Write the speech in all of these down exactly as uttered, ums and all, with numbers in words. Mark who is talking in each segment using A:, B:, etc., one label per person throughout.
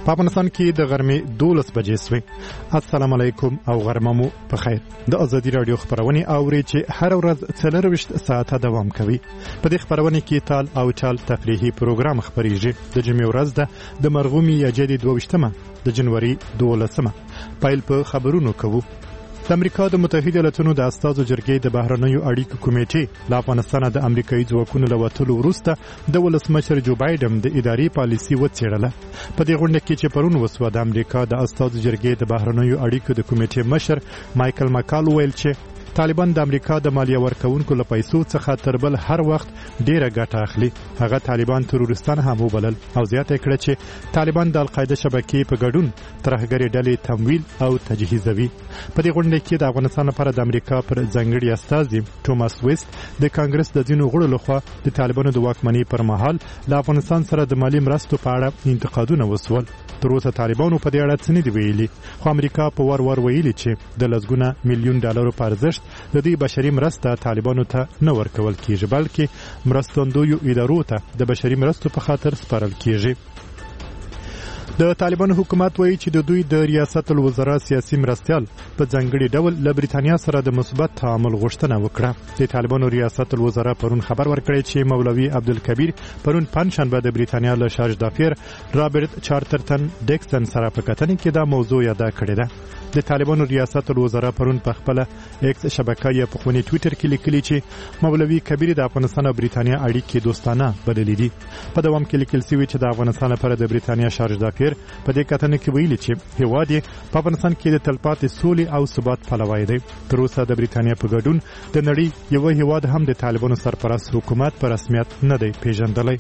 A: په افغانستان کې د غرمې دولس بجې سوې. السلام علیکم او غرمه مو په خیر. د ازادي راډیو خبرونه اوري چې هر ورځ څلرویشت ساعته دوام کوي. په دې خبرونه کې تال او چال تفریحي پروګرام خبريږي. د جمعې ورځ ده د مرغومي یا جدي دوه د جنوري دولسمه. پایل په خبرونو کوو. د امریکا د متحده ایالاتونو د استازو جرګې د بهرنیو اړیکو کمیټې له افغانستان د امریکایي ځواکونو له وتلو وروسته د ولسمشر جو بایډن د اداري پالیسي وڅېړله. په دې غونډه کې چې پرون وسوه د امریکا د استازو جرګې د بهرنیو اړیکو د کمیټې مشر مایکل مکال ویل چې طالبان د امریکا د مالیه ورکونکو له پیسو څخه تر بل هر وخت ډیره ګټه اخلي. هغه طالبان تروریستان هم وبلل او زیاته کړه چې طالبان د القاعده شبکې په ګډون ترهګري ډلې تمویل او تجهیزوي. په دې غونډه کې د افغانستان لپاره د امریکا پر ځانګړي استازي ټوماس ویست د کانګرس د ځینو غړو لخوا د طالبانو د واکمنۍ پر مهال له افغانستان سره د مالی مرستو په اړه انتقادونه وسول. تر اوسه طالبانو په دې اړه څه نه دی ویلي، خو امریکا په ور ور ویلي چې د لسګونه میلیون ډالرو په ارزښت د دې بشري مرسته طالبانو ته نه ورکول کیږي، بلکې مرستندویو ادارو ته د بشري مرستو په خاطر سپارل کیږي. د طالبانو حکومت وایي چې د دوی د ریاست الوزرا سیاسي مرستیال په ځانګړي ډول له بریتانیا سره د مثبت تعامل غوښتنه وکړه. د طالبانو ریاست الوزرا پرون خبر ورکړی چې مولوي عبدالکبیر پرون پنځشنبه د بریتانیا له شارج دافیر رابرټ چارټرټن ډیکسن سره په کتنې کې دا موضوع یاده کړې ده. د طالبانو ریاست الوزرا پرون په خپل ایکس شبکه یا په خوني ټوئیټر کې لیکلي چې مولوي کبیر د افغانستان او بریتانیا اړیکې دوستانه بدلې دي. په دوام کې لیکل شوی چې د افغانستان لپاره د بریتانیا شارج دافیر په دې کتنې کې ویلي چې هیواد یې په افغانستان کې د تلپاتې سولې او ثبات پلوی دی. تر اوسه د بریتانیا په ګډون د نړۍ یو هیواد هم د طالبانو سرپرست حکومت په رسمیت نه دی پیژندلی.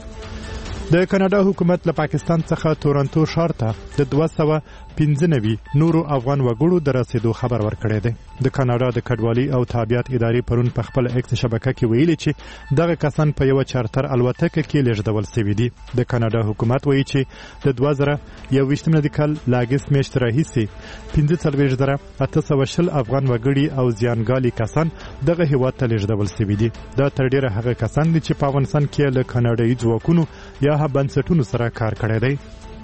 A: د کاناډا حکومت له پاکستان څخه تورنټو ښار ته د دوه سوه پنځه نوي نورو افغان وګړو د رسیدو خبر ورکړی دی. د کاناډا د کډوالۍ او تابعیت ادارې پرون په خپل ایکس شبکه کې ویلي چې دغه کسان په یو چارتر الوتکه کې لیږدول شوي دي. د کاناډا حکومت وایي چې د دوه زره یوویشت میلادي کال له اګست میاشتې راهیسې پنځه څلوېښت زره اته سوه شل افغان وګړي او زیانګالي کسان دغه هیواد ته لیږدول شوي دي. دا تر ډیره هغه کسان دي چې په افغانستان کې له کاناډایي ځواکونو یا بنسټونو سره کار کړی دی.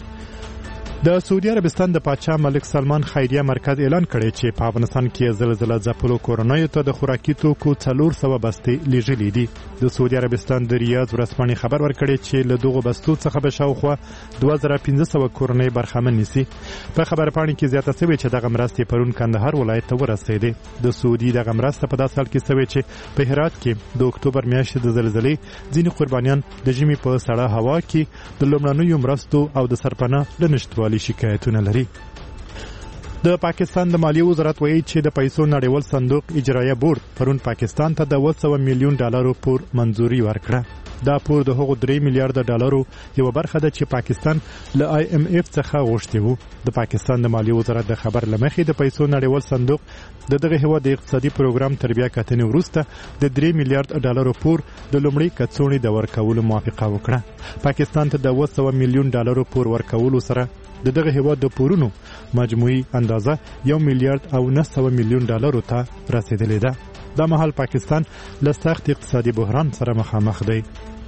A: د سعودي عربستان د پاچا ملک سلمان خیریه مرکز اعلان کړی چې په افغانستان کې زلزلہ ځپلو کورنیو ته د خوراکي توکو څلور سوه بستې لیږلې دي. د سعودي عربستان د ریاض ورځپاڼې خبر ورکړی چې له دغو بستو څخه به شاوخوا دوه زره پنځه سوه کورنۍ برخمن نیسي. په خبرپاڼې کې زیاته شوې چې دغه مرستې پرون کندهار ولایت ته ورسېدې. د سعودي دغه مرسته په داسې حال کې شوې چې په هرات کې د اکتوبر میاشتې د زلزلې ځینې قربانیان د ژمي په سړه هوا کې د لومړنیو مرستو او د سرپناه له نشتوالي شکایتونه لري. د پاکستان د مالیې وزارت وایي چې د پیسو نړیوال صندوق اجرایه بورډ پرون پاکستان ته د اوه سوه میلیون ډالرو پور منځوري ورکړه. دا پور د هغو درې میلیارډه ډالرو یو برخه ده چې پاکستان له آی ایم اف څخه غوښتي وو. د پاکستان د مالیې وزارت د خبر لمخې د پیسو نړیوال صندوق د دغه هیواد د اقتصادي پروګرام تر بیا کتنې وروسته د درې میلیارډ ډالرو پور د لومړي کڅوړې د ورکولو موافقه وکړه. پاکستان ته د اوه سوه میلیون ډالرو پور ورکولو سره د دغه هیواد د پورونو مجموعي اندازه یو میلیارډ او نه سوه میلیون ډالرو ته رسیدلې ده. دا مهال پاکستان له سخت اقتصادي بحران سره مخامخ دی.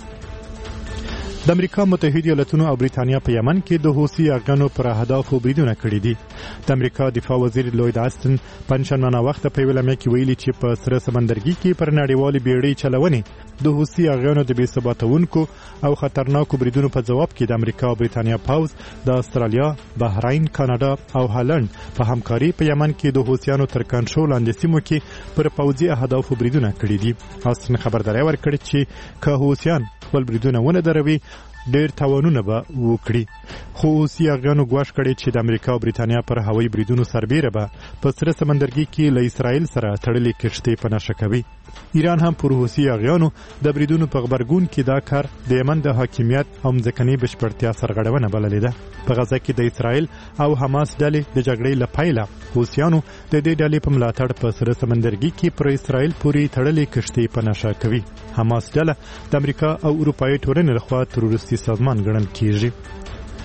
A: د امریکا متحده ایالاتونو او بریتانیا په یمن کې د حوثي اغانو پر اهدافو بریدونه کړي دي. د امریکا دفاع وزیر لوید آستن پنځشنبه ناوخته په ویلمه کې ویلي چې په سره سمندرګي کې پر نړیوالې بیړۍ چلونې د حوثي اغانو د بې ثباتونکو او خطرناکو بریدونو په جواب کې د امریکا او بریتانیا پوځ د استرالیا، بحرین، کاناډا او هالند په همکاري په یمن کې د حوثیانو تر کنټرول لاندې سیمو کې پر پوځي اهدافو بریدونه کړي دي. آستن خبرداری ورکړي چې که حوثیان خپل بریدونه ونه دروي ډېر تاوانونه به وکړي. خو حوثي اغانو ګواښ کړی چې د امریکا او بریتانیا پر هوایي بریدونو سربیره به په سره سمندرګي کې له اسرائیل سره تړلې کښتۍ په نښه کوي. ایران هم پر حوثي اغانو د بریدونو په غبرګون کې دا کار د یمن د حاکمیت او ځمکنۍ بشپړتیا سرغړونه بللې ده. په غزه کې د اسرائیل او حماس ډلې د جګړې له پیله حوثیانو د دې ډلې په ملاتړ په سره سمندرګي کې پر اسرائیل پورې تړلې کښتۍ په نښه کوي. حماس ډله د امریکا او اروپایي ټولنې لخوا تروریستي سازمان ګڼل کیږي.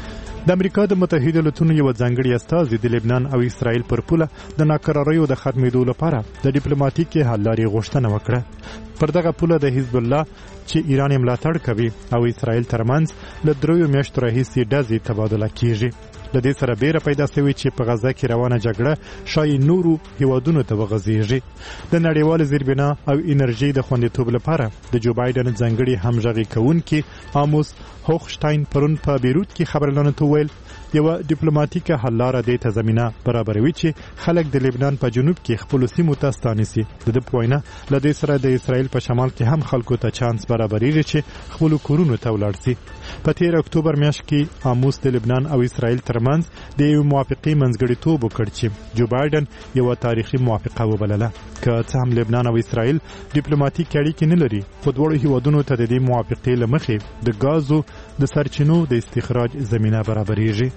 A: د امریکا د متحده ایالاتونو یو ځانګړي استازي د لبنان او اسرائیل پر پوله د ناکراریو د ختمېدو لپاره د ډیپلوماټیکي حل لارې غوښتنه وکړه. پر دغه پوله د حزب الله چې ایران یې ملاتړ کوي او اسرائیل ترمنځ له دریو میاشتو راهیسې ډزې تبادله کیږي. له دې سره بیره پیدا شوې چې په غزه کې روانه جګړه شایي نورو هیوادونو ته وغځېږي. د نړیوال زیربنا او انرژي د خوندیتوب لپاره د جو بایدن ځانګړي همغږي کوونکي آموس هوخشتاین پرون په بیروت کې خبرلانو ته ویل یو ډیپلوماټیکه حل لاره دې ته زمينه برابروي چې خلک د لبنان په جنوب کې خپل سیمو ته ستانسي. د دې پوینه له دې سره د اسرائیل په شمال کې هم خلکو ته چانس برابرېږي چې خپل کورونو ته ولاړ شي. په تیر اکتوبر میاشت کې آموس د لبنان او اسرائیل ترمنځ د یو موافقې منځګړیتوب وکړ چې جو بایدن یو تاریخي موافقه وبلله. که څه هم لبنان او اسرائیل ډیپلوماټیک اړیکې نه لري، خو دواړو هیوادونو ته د دې موافقې له مخې د غازو د سرچینو د استخراج زمينه برابرېږي.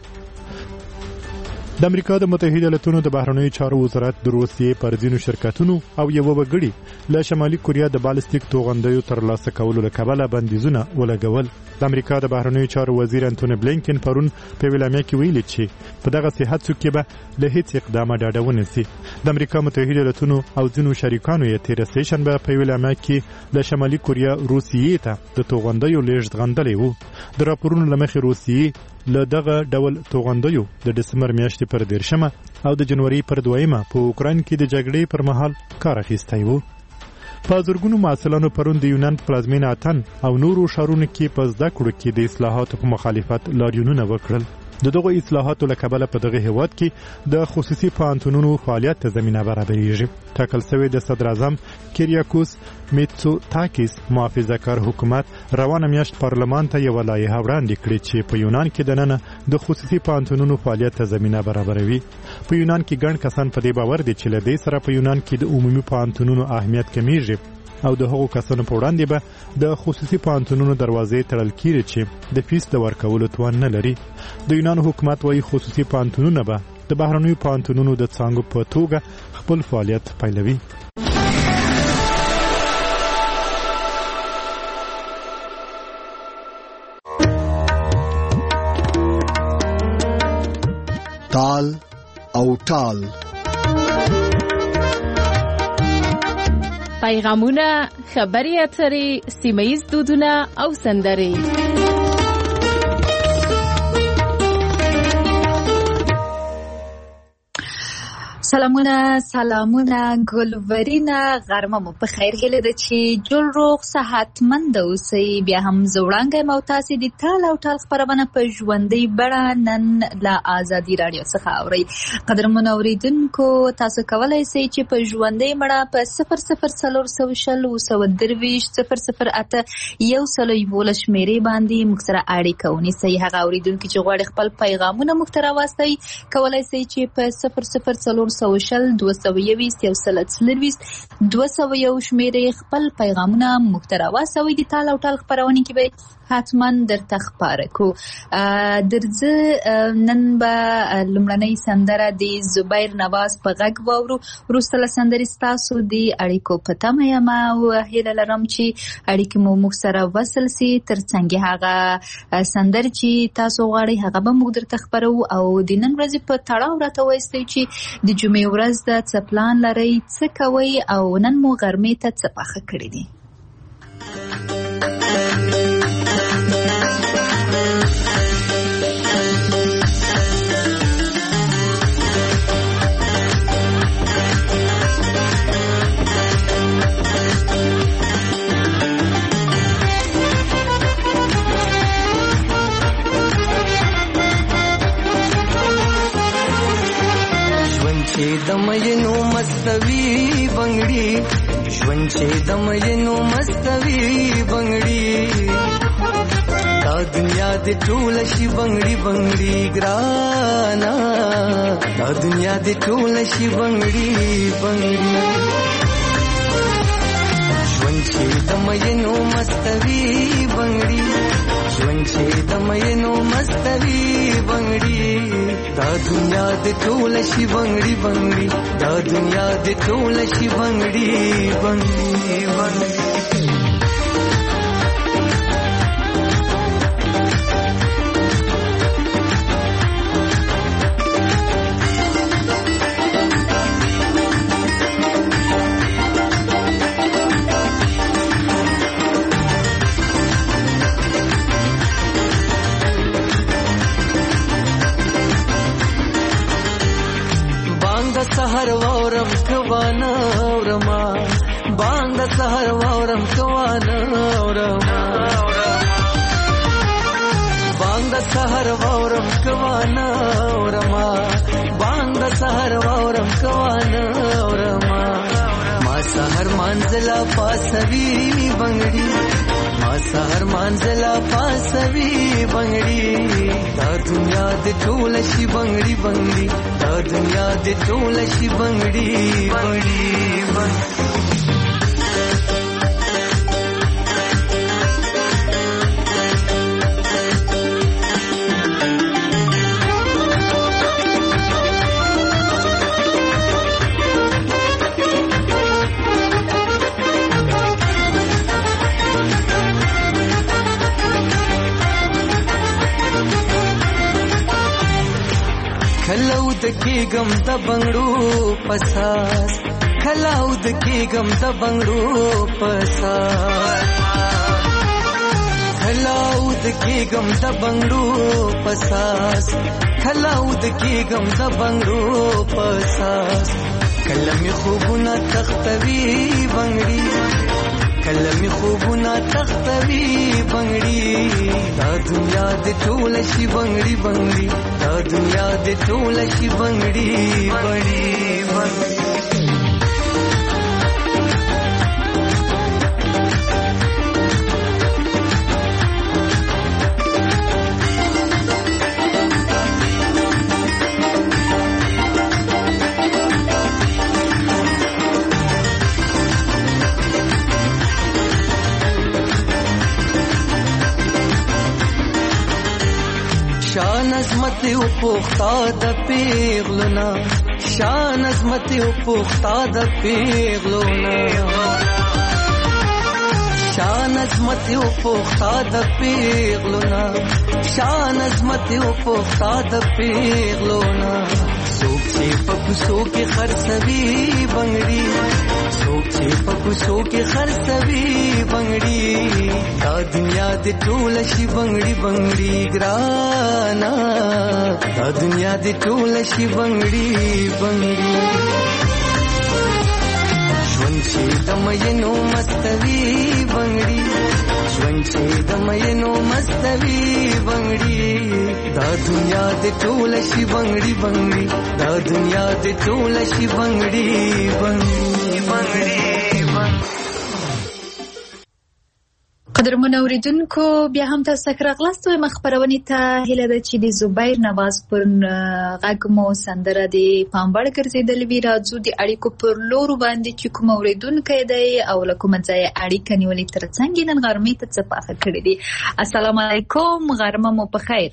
A: د امریکا د متحده ایالاتونو د بهرنیو چارو وزارت د روسیې پر ځینو شرکتونو او یو وګړي له شمالي کوریا د بالستیک توغندیو ترلاسه کولو له کبله بندیزونه ولګول. د امریکا د بهرنیو چارو وزیر انټونی بلینکن پرون په ویلامیا کې ویلي چې په دغه صحت کې به له هیڅ اقدامه ډاډه ونیسي. د امریکا متحده ایالاتونو او ځینو شریکانو یې تیر سیشنبه په ویلامیا کې د شمالي کوریا روسیې ته د توغندیو لیږد غندلی وو. د راپورونو له مخې روسیې له دغه ډول توغندیو د دسمبر میاشتې پر دیرشمه او د جنوري پر دویمه په اوکراین کې د جګړې پر مهال کار اخیستی وو. په زرګونو محصلانو پرون د یونان پلازمینه اتن او نورو ښارونو کې په زده کړو کې د اصلاحاتو په مخالفت لاریونونه وکړل. د دغه اصلاحاتو له کبله په دغه هیواد کې د خصوصي پوهنتونونو فعالیت ته زمینه برابرېږي. ټاکل شوی د صدر اعظم کیریاکوس میتسوتاکیس محافظه‌کار حکومت روانه میاشت پارلمان ته یو لایحه وړاندې کړې چې په یونان کې دننه د خصوصي پوهنتونونو فعالیت ته زمینه برابروي. په یونان کې ګڼ کسان په دې باور دي چې له دې سره په یونان کې د عمومي پوهنتونونو اهمیت کمیږي او د هغو کسانو په وړاندې به د خصوصي پوهنتونونو دروازې تړل کیږي چې د فیس د ورکولو توان نه لري. د یونان حکومت وايي خصوصي پوهنتونونه به د بهرنیو پوهنتونونو د څانګو په توګه خپل فعالیت پیلوي.
B: تال او ټال
C: پیغامونه، خبري اترې، سیمه‌ییز دودونه او سندرې. سلامونه سلامونه ګلورینا غرمه مو په خیر هیله ده چې جوړ روغ صحتمند اوسئ. بیا هم زوړانګه مو تاسو د ټال او ټال خبرونه په ژوندۍ بڼه نن لا ازادي رادیو څخه اورئ. قدرمن اوریدونکو، تاسو کولای شئ چې په ژوندۍ بڼه په صفر صفر څلور سوه شل اوه سوه درویشت صفر صفر اته یو سل یولس شمیرې باندې موږ سره اړیکه ونیسئ. هغه اوریدونکو چې غواړي خپل پیغامونه موږ ته راوستئ کولای شئ چې په صفر صفر څلور سوه شل دوه سوه یویشت یو سل څلرویشت دوه سوه یو شمیرې خپل پیغامونه موږ ته راوستئ. د ټال او ټال خپرونې کې به حتما درته خپاره کو. درځه نن به لومړنۍ سندره د زبیر نواز په غږ واورو. وروسته له سندرې ستاسو د اړیکو په تمه یم او هیله لرم چې اړیکې مو موږ سره وصل سي. ترڅنګ هغه سندرې چې تاسو غواړئ هغه به موږ درته خپرو او د نن ورځې په تړاو راته وایستئ چې د جمعې ورځ د څه پلان لرئ، څه کوئ او نن مو غرمې ته څه پخه کړي دي.
D: دمینو مستوی بنگړي ژوند چې دمینو مستوی بنگړي دا دنیا د ټول شي بنگړي بنگړي ګرانا دا دنیا د ټول شي بنگړي بنگړي ژوند چې دمینو مستوی بنگړي ژوند چې دمینو مستوی بنگړي دا دنیا د ټول شي بنگړي بنگړي دا دنیا د ټول شي بنگړي بنگړي بنگړي د سحر واورم کوانه اورما بانګ د سحر واورم کوانه اورما بانګ د سحر واورم کوانه اورما ما سحر منزلا پاسوي بنگړي ما سحر منزلا پاسوي بنگړي دا دنیا د ټول شي بنگړي بنگړي دا دنیا د ټول شي بنگړي بنگړي خلاود کېږم د بنگړو پساس خلاود کېږم د بنگړو پساس خلاود کېږم د بنگړو پساس خلاود کېږم د بنگړو پساس کلمې خوبونه تختوي بنگړي کلمې خوبونه تختوي بنگړي دا دنیا د ټول شي بنگړي بنگړي دا دنیا د ټول شي بنگړي بنگړي بنگړي شان عظمت او پوختا د پیغلونا شان عظمت او پوختا د پیغلونا شان عظمت او پوختا د پیغلونا شان عظمت او پوختا د پیغلونا سوک چې پکوسو کې خرڅوي بنگړي سوک چې پکوسو کې خرڅوي بنگړي دا دنیا د ټول شي بنگړي بنگړي ګرانا دا دنیا د ټول شي بنگړي بنگړي ژوند چې د مینو مستوي بنگړي ژوند چې د مینو مستوي بنگړي دا دنیا د ټول شي بنگړي بنگړي دا دنیا د ټول شي بنگړي بنگړي بنگړي
C: قدرمن اوریدونکو بیا هم تاسو ته راغلاست وایم خبرونه ته هیله ده چې د زبیر نواز پر غږ مو سندره د پامبړ ګرځیدل وی راځو د اړیکو پر لور باندې چې کوم اوریدونکو دی او لکه مځای اړیکه نیولې ترڅنګ نن غرمې ته څه پاخه کړی دی. السلام علیکم غرمه مو په خیر.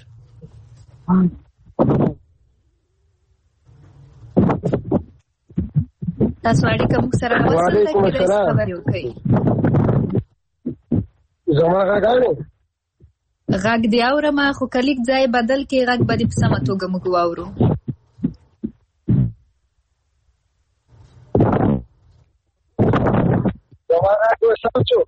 C: تاسو اړیکه مو سره وصل کړئ خبرې وکړئ.
E: زما غاګانو
C: غاګ دی اورما خو کلیک ځای بدل کې غاګ باندې په سم توګه موږ واورو.
E: زما غاګو سمچو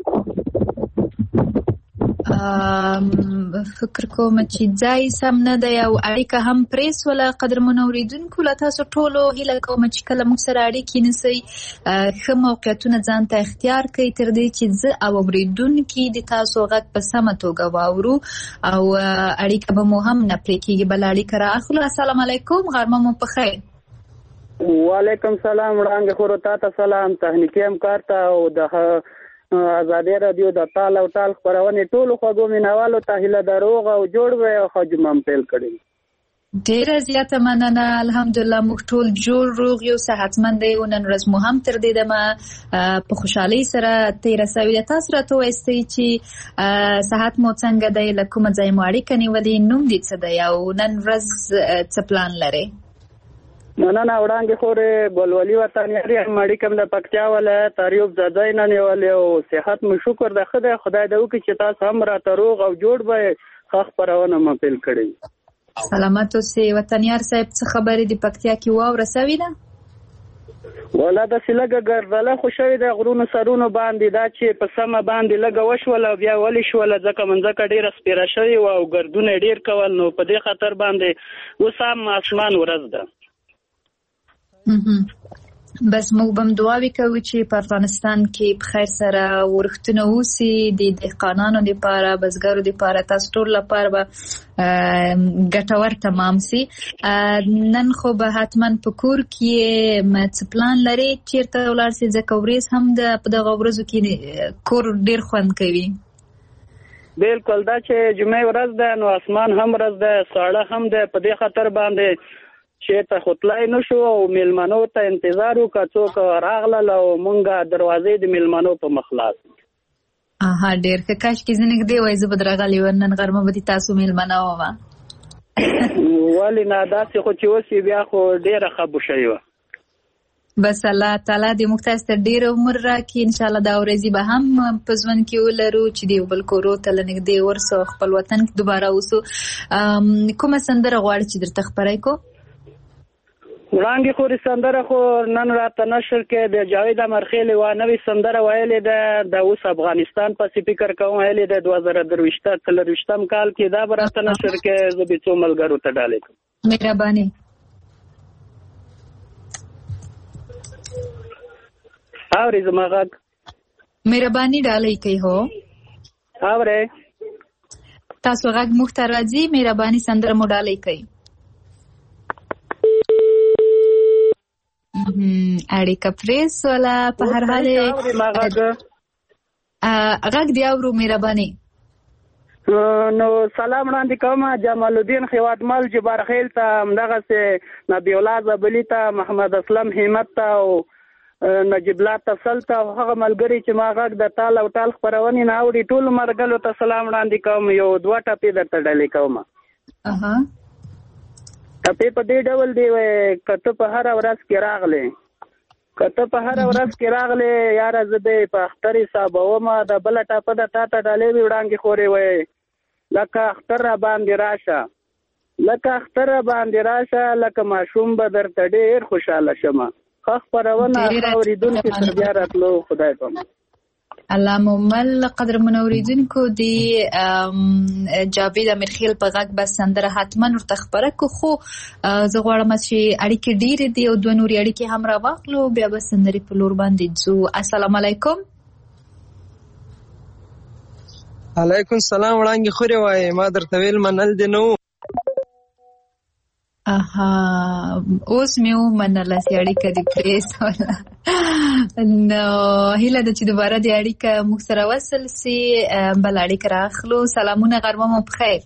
C: ام فکر کوم چې ځای سم نه دی او اړیکه هم پریس ولا قدرمن اوریدونکو لا تاسو ټولو هیله کوم چې کله موږ سره اړیکې نیسئ ښه موقعیتونه ځان ته اختیار کړئ تر دې چې زه او اوریدونکي د تاسو غږ په سمه توګه واورو او اړیکه به مو هم نه پرې کېږي بل اړیکه رااخلو. السلام علیکم غرمه مو په خیر.
E: وعلیکم سلام وړاندې خو ته سلام تخنیکی همکار ته او د ازادي رادیو د تال او تال خبرونه ټول خوږو مینوالو ته هیله دروغ او جوړ وي او خجمم پیل کړي.
C: ډیره زیاته مننه الحمدلله موږ ټول جوړ روغ یو صحتمند یو نن ورځ مو هم تر دې دمه په خوشحالۍ سره تیر سوي تاسو راته وایستئ چې صحت مو څنګه دی له کومه ځای مو اړیکه نیولې نوم دې څه دی او نن ورځ څه پلان لرئ؟
E: مننه وړاندې خورې ګلولي وطنیاري هم اړیکم د پکتیا ولایت اریوب زادای نه نیولې او صحت مو شکر د خدای خدای دې وکړي چې تاسو هم راته روغ او جوړ به ښه خپرونه مو پیل کړئ.
C: سلامت اوسئ وطنیار صاحب څه خبرې د پکتیا کې واوره سوې ده؟
E: ولا د سلګه ګرځله خوشوي د غرونو سرونو باندې دا چې په سمه باندې لګه وشول او بیا ولې شول ځکه منځکه ډیره سپیره شوی او ګردونه ډیر کول نو په دې خاطر باندې اوس هم اسمان ورځ ده.
C: بس موږ بم دعاوي کوو چې په افغانستان کې په خیر سره ورښتونه وسی د دهقانانو لپاره بزګرو لپاره تاسو ټول لپاره به ګټور تمام سي. نن خو به حتما په کور کې څه پلان لري چیرته ولاړ سي ځکه ورځ هم د په دغه ورځو کې کور ډیر خوند کوي؟
E: بالکل دا چې جمعه ورځ ده نو اسمان هم ورځ ده ساړه هم ده په دې خاطر باندې چې ته خطلای نشو او میلمنو ته انتظار وکړو څوک راغله او مونږه دروازې د میلمنو په مخلاص.
C: اها ډیر ښه کاش کې زنګ دی وای زه بدرغلی ورنن غرمه به تاسو میلمنو ما
E: ولی نه داسې خو چې وسی بیا خو ډیره خبو شي و.
C: بس الله تعالی دې موږ ته ډیر عمر راکړي ان شاء الله دا ورځي به هم په ژوند کې ولرو چې دی بل کورو ته لنګدې ورسو خپل وطن کې دوباره اوسو. کومه سندره غواړي چې درته خبرای کو؟
E: وړاندې خو سندره خو نن راته نشر کې د جاوید امرخیل و نوې سندره ویلې ده د اوس افغانستان په فکر کوم ویلې ده دوه زره درويشت تلرويشتم کال کې دا راته نشر کې زه به څو ملګرو ته ډالې کوم.
C: مهرباني
E: اورې زما غږ
C: مهرباني ډالې کوي هو
E: اورې
C: تاسو غږ مخ ته راځي مهرباني سندره مو ډالې کوي. اړیکه پریس ولا په هر حال غږ دی اورو مهرباني.
E: نو سلام وړاندې کوم جمال الدین خواتمل جبار خیل ته دغه سه نبی الله زبلی ته محمد اسلم همت ته او نجیب الله تفصیل ته هغه ملګری چې ما غږ د تال او تال خبرونه نه اوري ټول مرګلو ته سلام وړاندې کوم یو دوه ټاپې درته ډالې کوم.
C: اها
E: ټاپې په دې ډول دی وای کته په هر ورځ کې راغله کته په هر ورځ کې راغله یار زه به په اختر حساب ومه د بل ټاپه د تا ته ډالې وړاندې خوري وای لکه اختر باندې راشه لکه اختر باندې راشه لکه ماشوم به درته ډېر خوشاله شمه خخ پرونه اوریدونکو تر بیا راتلو خدای په
C: الله مومل قدر منوریدونکو دی جاوید امرخیل په غږ بس سندره حتما ورته خبره کو خو زه غواړم چې اړیکې ډېرې دي او دوه نورې اړیکې هم راواخلو بیا به سندرې په لور باندې ځو. السلام علیکم.
F: علیکم السلام وړاندې خوري وای ما درته ویل منل دی نو
C: اها اوس مې ومنله چې اړیکه دې پریس ولا نو هیله ده چې دوباره دې اړیکه موږ سره وصل سي بل اړیکه راخلو. سلامونه غرمه مو بخیر.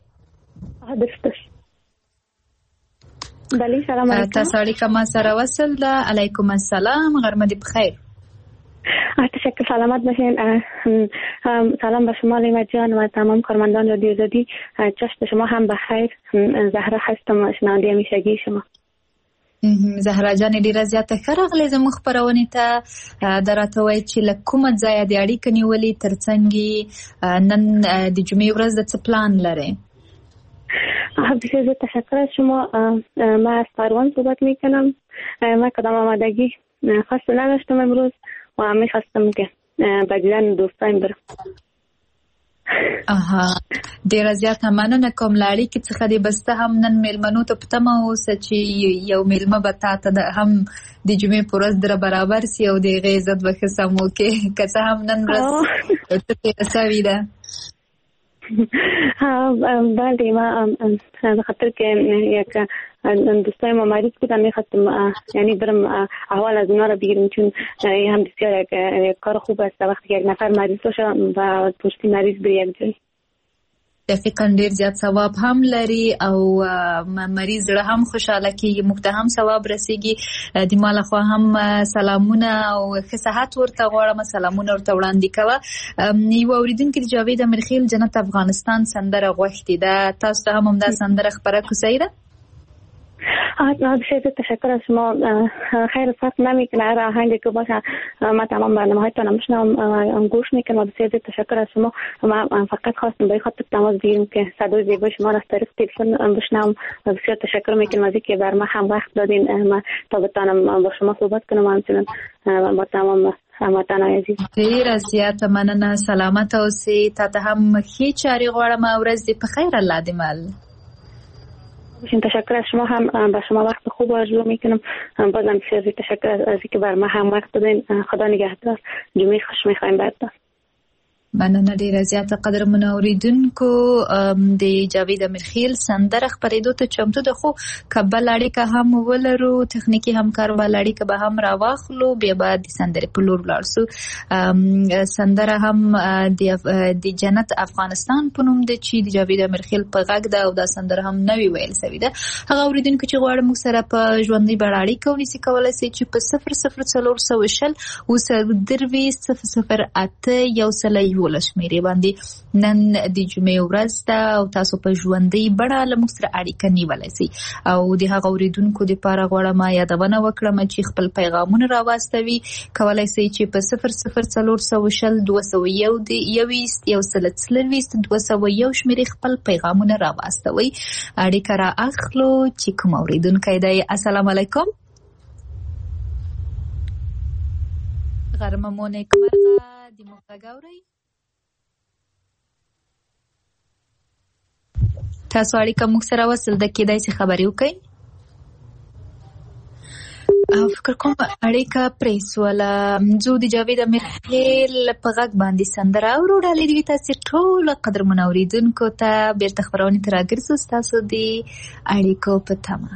G: بله سلام علیکم.
C: تاسو اړیکه ما سره وصل ده. علیکم السلام غرمه دې بخیر.
G: تشکر سلامت باشین. سلام به شما لیما جان و تمام کارمندان رادیو آزادی. چشم شما هم بخیر. زهرا هستم شنونده همیشگی شما.
C: زهرا جان ډیره زیاته ښه راغلې زموږ خپرونې ته درته وایي چې له کومه ځایه د اړیکې نیولې ترڅنګ نن د جمعې ورځ د څه پلان لرئ؟
G: بسیار زیاد تشکر از شما. من از پروان صحبت میکنم. من کدام آمادگی خاص نداشتم امروز و هم میخواستم که به دیدن دوستایم برم.
C: اها ډیره زیاته مننه کوم له اړیکې څخه دې بسته هم نن میلمنو ته په تمه اوسه چې یو میلمه به تا ته هم د جمعې په ورځ دره برابر سي او د هغې عزت به ښه سم وکړې که څه هم نن ورځ څه تېره سوې ده.
G: بله ما به خاطر که یک دوستای ما مریض بودن میخواستم یعنی برم احوال از اونا رو بگیرم چون هم بسیار یک کار خوب است وقتی یک نفر مریض باشه و پشتی مریض به یک جای.
C: دقیقاً ډیر زیات ثواب هم لري او مریض زړه هم خوشاله کیږي موږ ته هم ثواب رسیږي. د ما له خوا هم سلامونه او ښه صحت ورته غواړم. سلامونه ورته وړاندې کوه. یو اورېدونکي د جاوید امرخیل جنت افغانستان سندره غوښتې ده. تاسو ته هم همدا سندره خپره کو صحیح ده؟
G: بسیار تشکر از شما. خیر فرق نمیکنه هر آهنگی که باشه ما تمام برنامه هایتان هم میشنوم گوش میکنم. بسیار تشکر از شما. ما فقط خواستم به خاطر تماس بگیرم که صدای زیبای شما را از طریق تلفن بشنوم. بسیار تشکر میکنم از اینکه بر ما هم وقت دادین ما تا بتانم با شما صحبت کنم همچنین با تمام هموطن عزیز.
C: ډیره زیاته مننه. سلامت اوسئ. تا ته هم ښې چارې غواړم. ورځ دې په خیر. الله دې مل.
G: باشین. تشکر از شما هم، به شما وقت خوب آرزو میکنم. بازم بسیار تشکر از اینکه بر ما هم وقت دادین. خدا نگهدار. جمعه خوش میخوایم بعد.
C: مننه ډیره زیاته قدرمنو اوریدونکو. د جاوید امیرخیل سندره خپرېدو ته چمتو ده، خو کابل اړیکه هم ولرو، تخنیکی همکار بل اړیکه به هم راواخلو، بیا به د سندرې په لور ولاړ سو. سندره هم د جنت افغانستان په نوم ده چې د جاوید امیرخیل په غږ ده او دا سندره هم نوې ویل سوې ده. هغه اوریدونکو چې غواړي موږ سره په ژوندۍ بڼه اړیکه ونیسي کولی سي چې په صفر صفر څلور سوه شل اوه څلور درویشت صفر صفر اته یو سل ولشمیرې باندې نن د جمعې ورځ ده او تاسو په ژوندۍ بڼه له موږ سره اړیکه نیولی سئ. او د هغه اورېدونکو دپاره غواړم یادونه وکړم چې خپل پیغامونه راواستوي، کولی سئ چې په صفر صفر څلور سوه شل دوه سوه یو یویشت یو سل څلرویشت دوه سوه یو شمېرې خپل پیغامونه راواستوئ. اړیکه را اخلو چې کوم اورېدونکی دی. السلام علیکم. غرمه مو نیکمرغه. د موږ غږ اورئ؟ تاسو اړیکه موږ سره وصل ده، کېدای شي خبرې وکړئ. فکر کوم اړیکه پرېښوله. زه د جاوید امیرخیل په غږ باندې سندره اورو. ډالۍ دې وي تاسې ټولو قدرمنو اورېدونکو ته. بېرته خپرونې ته راګرځو ستاسو د اړیکو په تمه.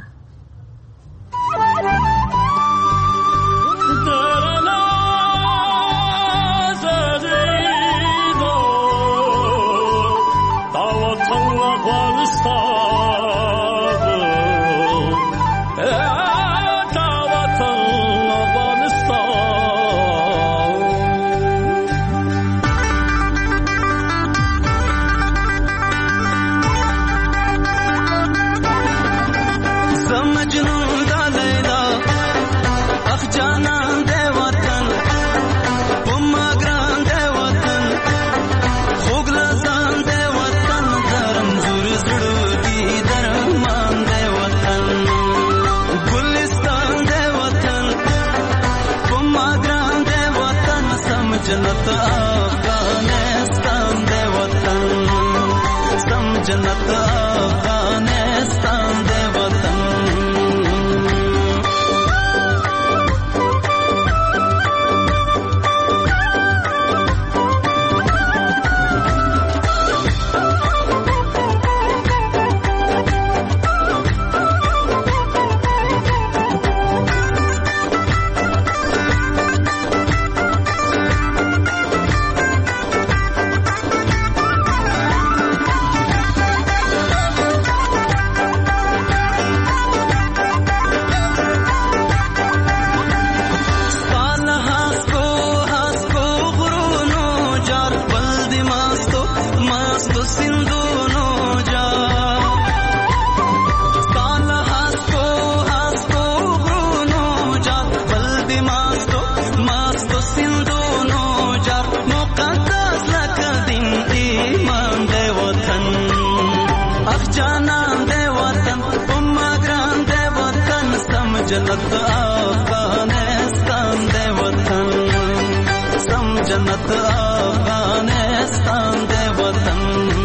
D: जन्नत अफगानिस्तान दे वतन, सम जन्नत अफगानिस्तान दे वतन. जन्नत अफगानिस्तान दे वतन, सम जन्नत अफगानिस्तान दे वतन.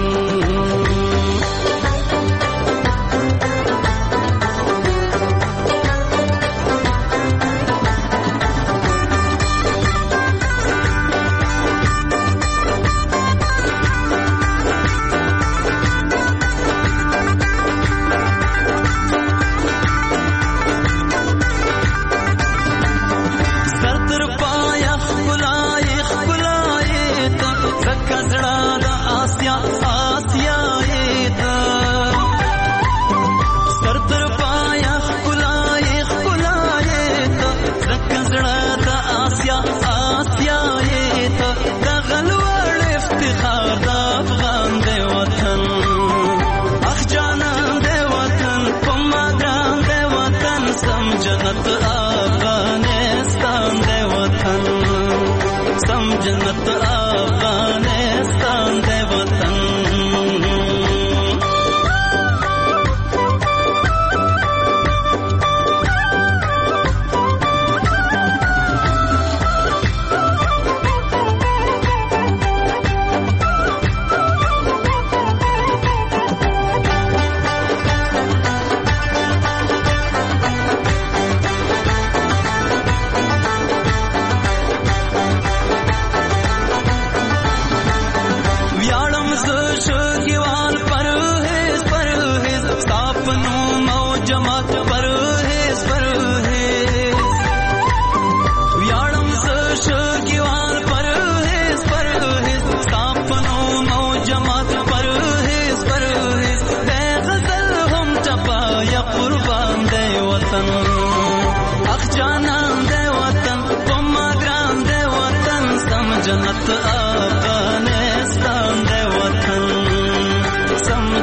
D: जन्नत अफगानिस्तान दे वतन.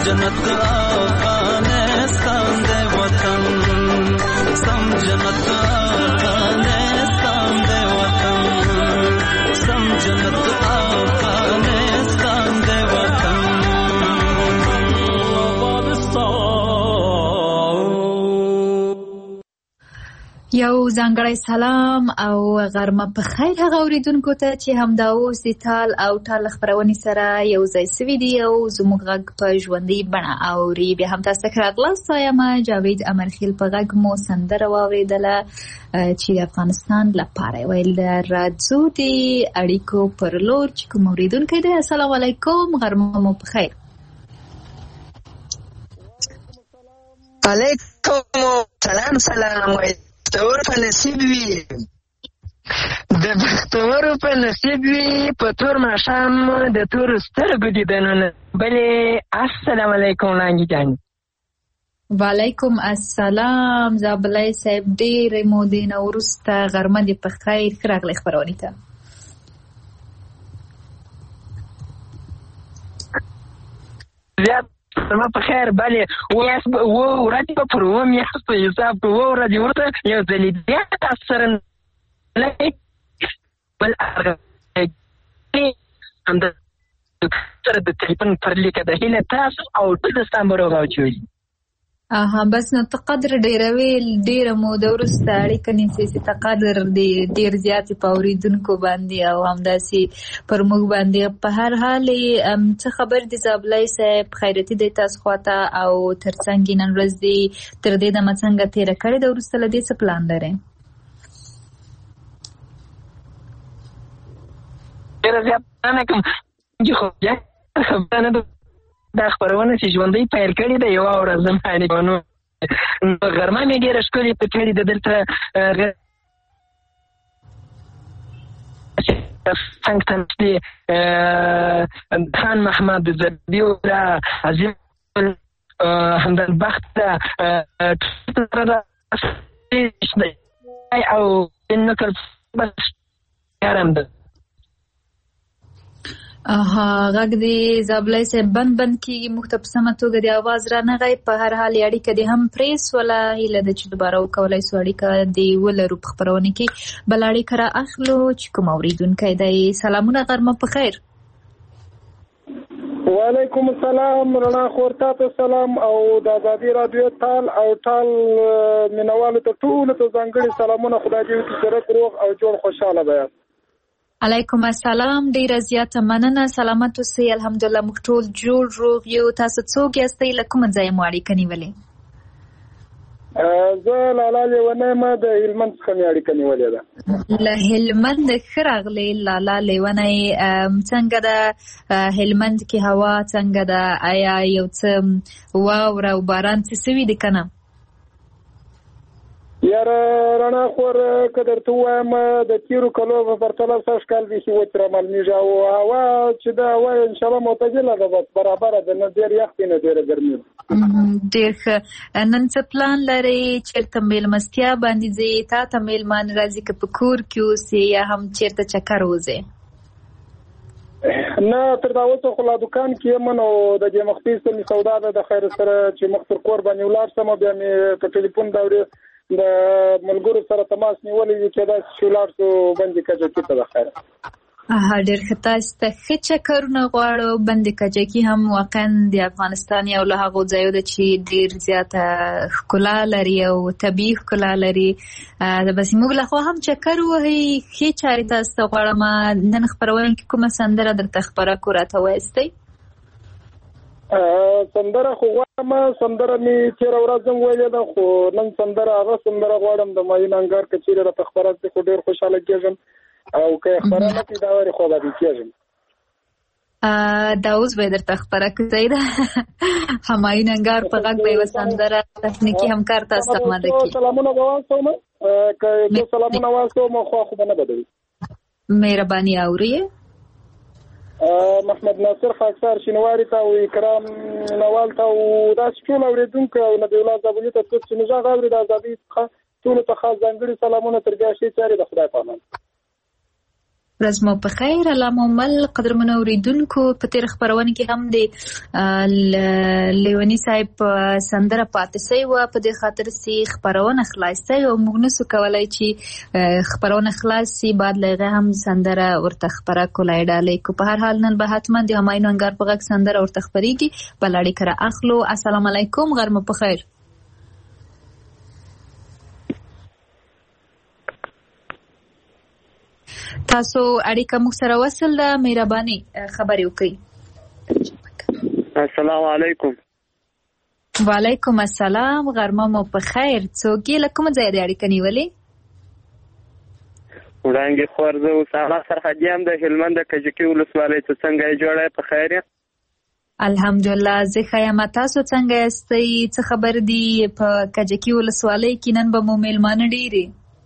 D: جنت افغانستان دے وطن سم جنت افغانستان دے وطن سم جنت افغانستان دے وطن
C: یو ځانګړی سلام او غرمه په خیر هغه اوریدونکو ته چې همدا اوس د تال او ټال خبرونې سره یو ځای سوي دي او زموږ غږ په ژوندۍ بڼه اوري. بیا هم تاسو ته راغلاست یم جاوید امرخیل په غږ مو سندره واورېدله چې د افغانستان لپاره ویل راځو د اړیکو پر لور چې کوم اوریدونکی دی. السلام علیکم، غرمه مو په خیر.
F: علیکم سلام سلام بختور په نصیب وي د بختورو په نصیب وي په تور ماښام د تورو سترګو دیدنونه. بلې السلام علیکم لانګي جان.
C: وعلیکم السلام زابلای صاحب، ډېرې مودې نه وروسته غرمه دې په خیر. ښه راغلی خپرونې ته.
F: زیات ما په خیر. بلې اوس به اوه ورځې به پر اوه میاشتو حساب په اوه ورځې ورته یو ځلې بیا تاسو سره بل همدا سره د تلیفون پر لیکه د هیله تاسو او ټول ستا روغ او جوړ.
C: اها بس نو ته قدر ډېروې ډېره موده وروسته اړیکه نیسې چې ته قدر ډېر زیاتې په اورېدونکو باندې او همداسې پر موږ باندې. په هر حال څه خبر دي زابلای صاحب؟ خیرتي دی تاسو خواته او تر څنګ نن ورځ دې تر دې دمه څنګه تېره کړې ده؟ وروسته له دې څه پلان لرې؟
F: ډېره زیات نه کوم خو بیا خبره نه ده. دا خبرونه چې ژوندۍ پیل کړې ده یوه ورځ زمانې نو غرمه مې ډېره ښکلې په کړې ده. دلته څنګ ته نږدې خان محمد زربي ده، عظیم همدلبخت ده او نکل ګرم ده.
C: اها غږ دې زابلای صاحب بند بند کېږي، موږ ته په سمه توګه د اواز رانغی. په هر حال اړیکه دې هم پرېسوله، هیله ده چې دوباره وکولی سو اړیکه دې ولرو په خپرونه کې. بل اړیکه را اخلو چې کوم اورېدونکی دی. سلامونه، غرمه په خیر.
E: وعلیکم السلام رڼا خور، تاسو سلام او د ازادي رادیو تال او ټال مینوالو ته ټولو ته ځانګړي سلامونه. خدای دې وکړي چې روغ او جوړ خوشحاله به یاست.
C: علیکم السلام، ډیره زیاته مننه. سلامت اوسئ. الحمدلله موږ ټول جوړ روغ یو. تاسو څوک یاستئ؟ له کومه ځایه مو اړیکه نیولې؟
E: زه لالا لیونی یم، د هلمند څخه مې اړیکه نیولې ده.
C: له هلمند ښه راغلې لالا لیونی. څنګه ده هلمند کې هوا څنګه ده؟ آیا یو څه واوره او باران څه سوي دي که نه؟
E: یاره رڼا خور که درته ووایم د تېرو کلو په پرتله سږ کال بیخي وچ رامعلومېږي او هوا چې ده هوا انشاءالله معتدله ده، بس برابره ده، نه ډېر یخ دی نه ډېره ګرمي ده.
C: ډېر ښه. نن څه پلان لرئ؟ چېرته مېلمستیا باندې ځئ؟ تا ته مېلمان راځي که په کور کې اوسې یا هم چېرته چکر وځئ؟
E: نه تر دا اوسه خو لا دوکان کې یم نو د دې مخفي څه مې سودا ده د خیر سره چې مخ تر کور باندې ولاړ شم، بیا مې په ټلیفون دورې د ملګرو سره تماس نیولی وي چې داسې چې ولاړ شو بندې کجکي ته د خیره.
C: ډېر ښه. تاسو ته ښه چکرونه غواړو. بندې کجکي هم واقعا د افغانستان یو له هغو ځایو ده چې ډېر زیاته ښکلا لري او طبیعي ښکلا لري. بس موږ له خوا هم چکر ووهئ. ښې چارې تاسو ته غواړم. نن خپرونه کې کومه سندره درته خپره کړو راته وایستئ؟
E: سندره خو غواړم، سندره مې تېره ورځ هم ویلې ده، خو نن سندره هغه سندره غواړم د ماهین انګار که چېرې راته خپره کړي خو ډېر خوشحاله کېږم، او که یې خپره نه کړي دا ورې خوابدي کېږم.
C: دا اوس به یې درته خپره کړو. صحیح ده. همایون انګار په غږ به یوه سندره تخنیکي همکار تاسو ته آماده کړي.
E: سلامونه به واستوم، که زه سلامونه واستوم خوا خو به نه بدوي.
C: مهرباني اورئ.
E: محمد ناصر خاکسار شینواري ته او اکرام نوال ته او داسې ټول اورېدونکو او نبي الله زابلي ته څوک چې مې غږ اوري د ازادۍ څخه ټولو ته خاص ځانګړي سلامونه. تر بیا ښې چارې د خدای په امان.
C: ورځ مو په خیر. الله مو مل. قدرمنو اوریدونکو په تیر خبرونه کې هم د لیونی صاحب سندره پاتې سوی و، په دې خاطر سي خبرونه خلاصه او موږ نسو کولای چې خبرونه خلاصي بعد لغه هم سندره ورته خبره کولای ډالې کو. په هر حال نن به حتما د هماینو انګار په غږ سندره ورته خبريږي. بلړی کرا اخلو. السلام علیکم. غرم په خیر. تاسو اړیکه مو سره وصل ده، مهرباني خبرې وکړئ.
E: السلام علیکم.
C: وعلیکم السلام. غرمه مو په خیر. څوک یې له کوم ځای دی اړیکه نیولې؟
E: وړاندې خورزه اسامه سرحدیان د هلمند د کجکي ولسوالۍ. ته څنګه یې جوړه په خیر یې؟
C: الحمدلله زه ښه یم. تاسو څنګه یاستئ؟ څه خبر دي په کجکي ولسوالۍ کې؟ نن به مو میلمانه ډېرې.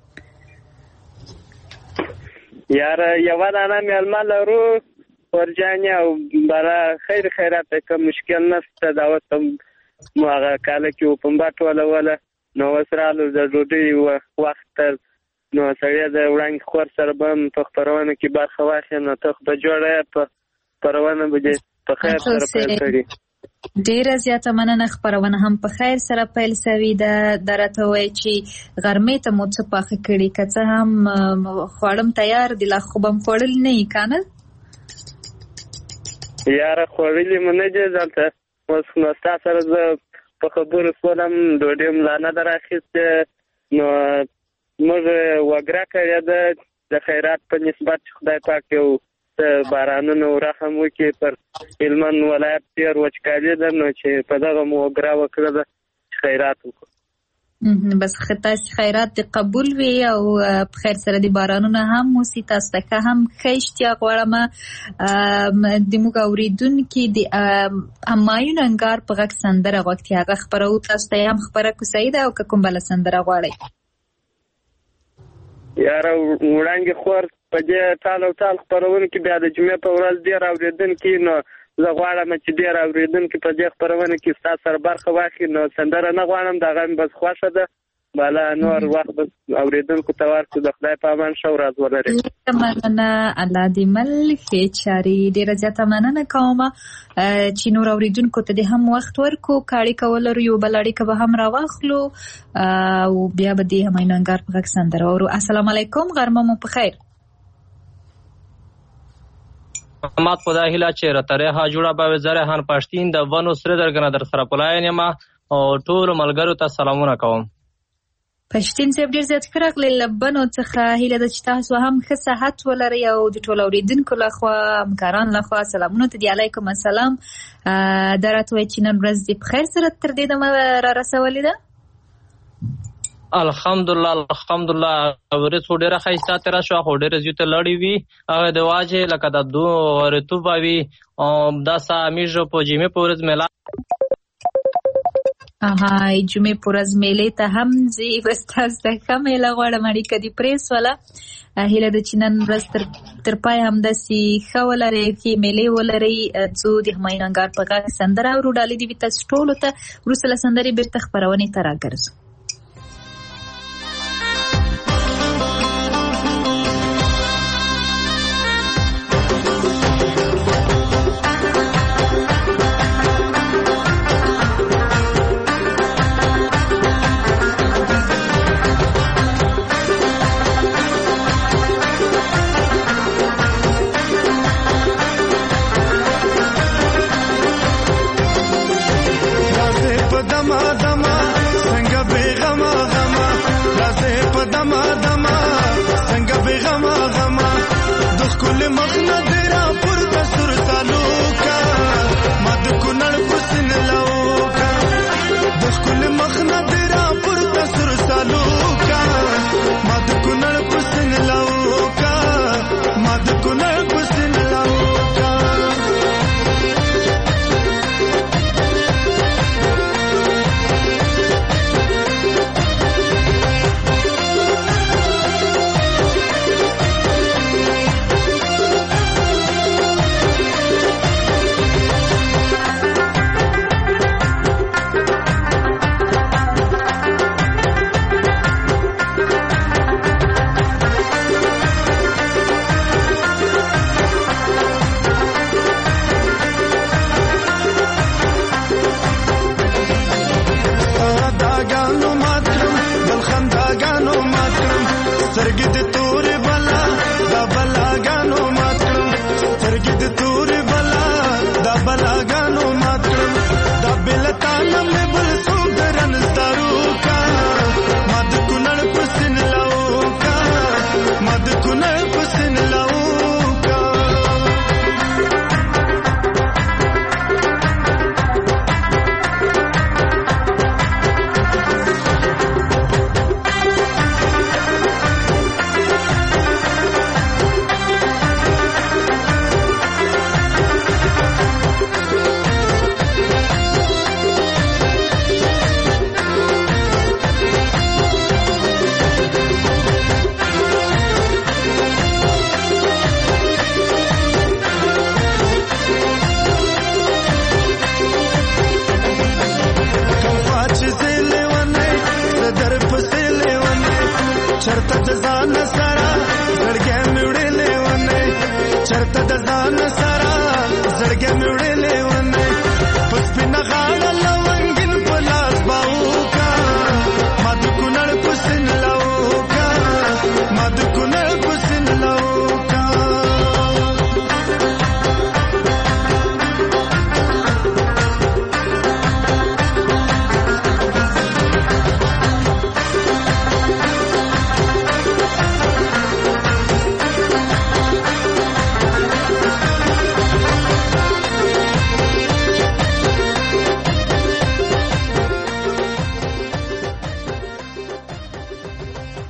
E: یاره یوه دانه میلمه لرو ورجانې او برا خیر خیرات کوم مشکل نشته. دعوت هم مو هغه کاله کې و پنبه ټولوله، نو اوس رالو د ډوډۍ وخت تر نو سړی د وړانګې خور سره به هم په خپرونه کې برخه واخلي. نو ته به جوړه په خپرونه به دې په خیر سره پیل کړي.
C: ډیره زیاته مننه. خبرونه هم په خیر سره پیل سوي ده. درته وایي چې غرمې ته مو څه پاخه کړي، که څه هم خواړم تیار دي، لا خو به م خوړلي نه یي که نه؟
E: یاره خوړلي مو نه دي دلته. اوس نو ستا سره زه په خبرو شولم، ډوډۍ م لا نه ده راخیستې. نو موږ وګره کړې ده د خیرات په نسبت چې خدای پاک یو بارانونو رحم وکړي پر هلمند ولایت. ډېر وچکالي ده، نو چې په دغه مو وګره وکړه ده چې خیرات وکړو.
C: بس تاسو خیرات دې قبول وي او په خیر سره د بارانونه هم وسي. تاسو ته هم ښه اشتیا غواړم. د موږ اورېدونکي د همایون انګار په غږ سندره غوښتي، هغه خپرو. تاسو ته هم خبره کوسۍ ده او که کوم بله سندره غواړئ؟
E: یاره وړانګې خور په دې ټال او ټال خپرونه کې بیا د جمعې په ورځ ډېر اورېدونکي، نو زه غواړم چې ډېر اورېدونکي په دې خپرونه کې ستا سره برخه واخلي. نو سندره نه غواړم، د هغه مې بس خوښه ده. بالا نور وخت بس اورېدونکو ته ورکړو. د خدای په امان ښه ورځ ولرئ.
C: مننه. الله دې مل ښې چارې. ډېره زیاته مننه کوم چې نور اورېدونکو ته دې هم وخت ورکړو. که اړیکه ولرو یو بل اړیکه به هم راواخلو او بیا به دې همایون انګار په غږ سندره واورو. السلام علیکم. غرمه مو په خیر.
H: محمد خدا هیله چې رتره جوړه به زره هن پښتین د ونو سره درګنه در سره پلاین ما او ټول ملګرو ته سلامونه کوم.
C: پښتین صاحب ډیر زیات کړغلې لبنو څخه هیله د چې تاسو هم ښه صحت ولرئ او د ټول اوریدونکو لخوا همکاران لخوا سلامونه ته دی. علیکم السلام. درته وایي چې نن ورځ دې په خیر سره تر دې دمه را رسولې ده؟
H: الحمدلله الحمدلله. ورځ ډیره ښایسته تېره شوه، خو ډېره زیاته لړې وي. هغه د واجې لکه د دو رطوبه وي او داسې همیشه په جمعې په ورځ میله
C: اها جمعې په ورځ میلې ته هم ځي. بس تاسو ته ښه میله غواړم. اړیکه دې پرېښوله. هیله ده چې نن ورځ تر پای همداسې ښه ولرئ، ښې میلې ولرئ. ځو د همایون انګار په غږ سندره اورو. ډالۍ دې وي تاسو ټولو ته. وروسته له سندرې بېرته خپرونې ته راګرځو.
I: دما دما څنګه به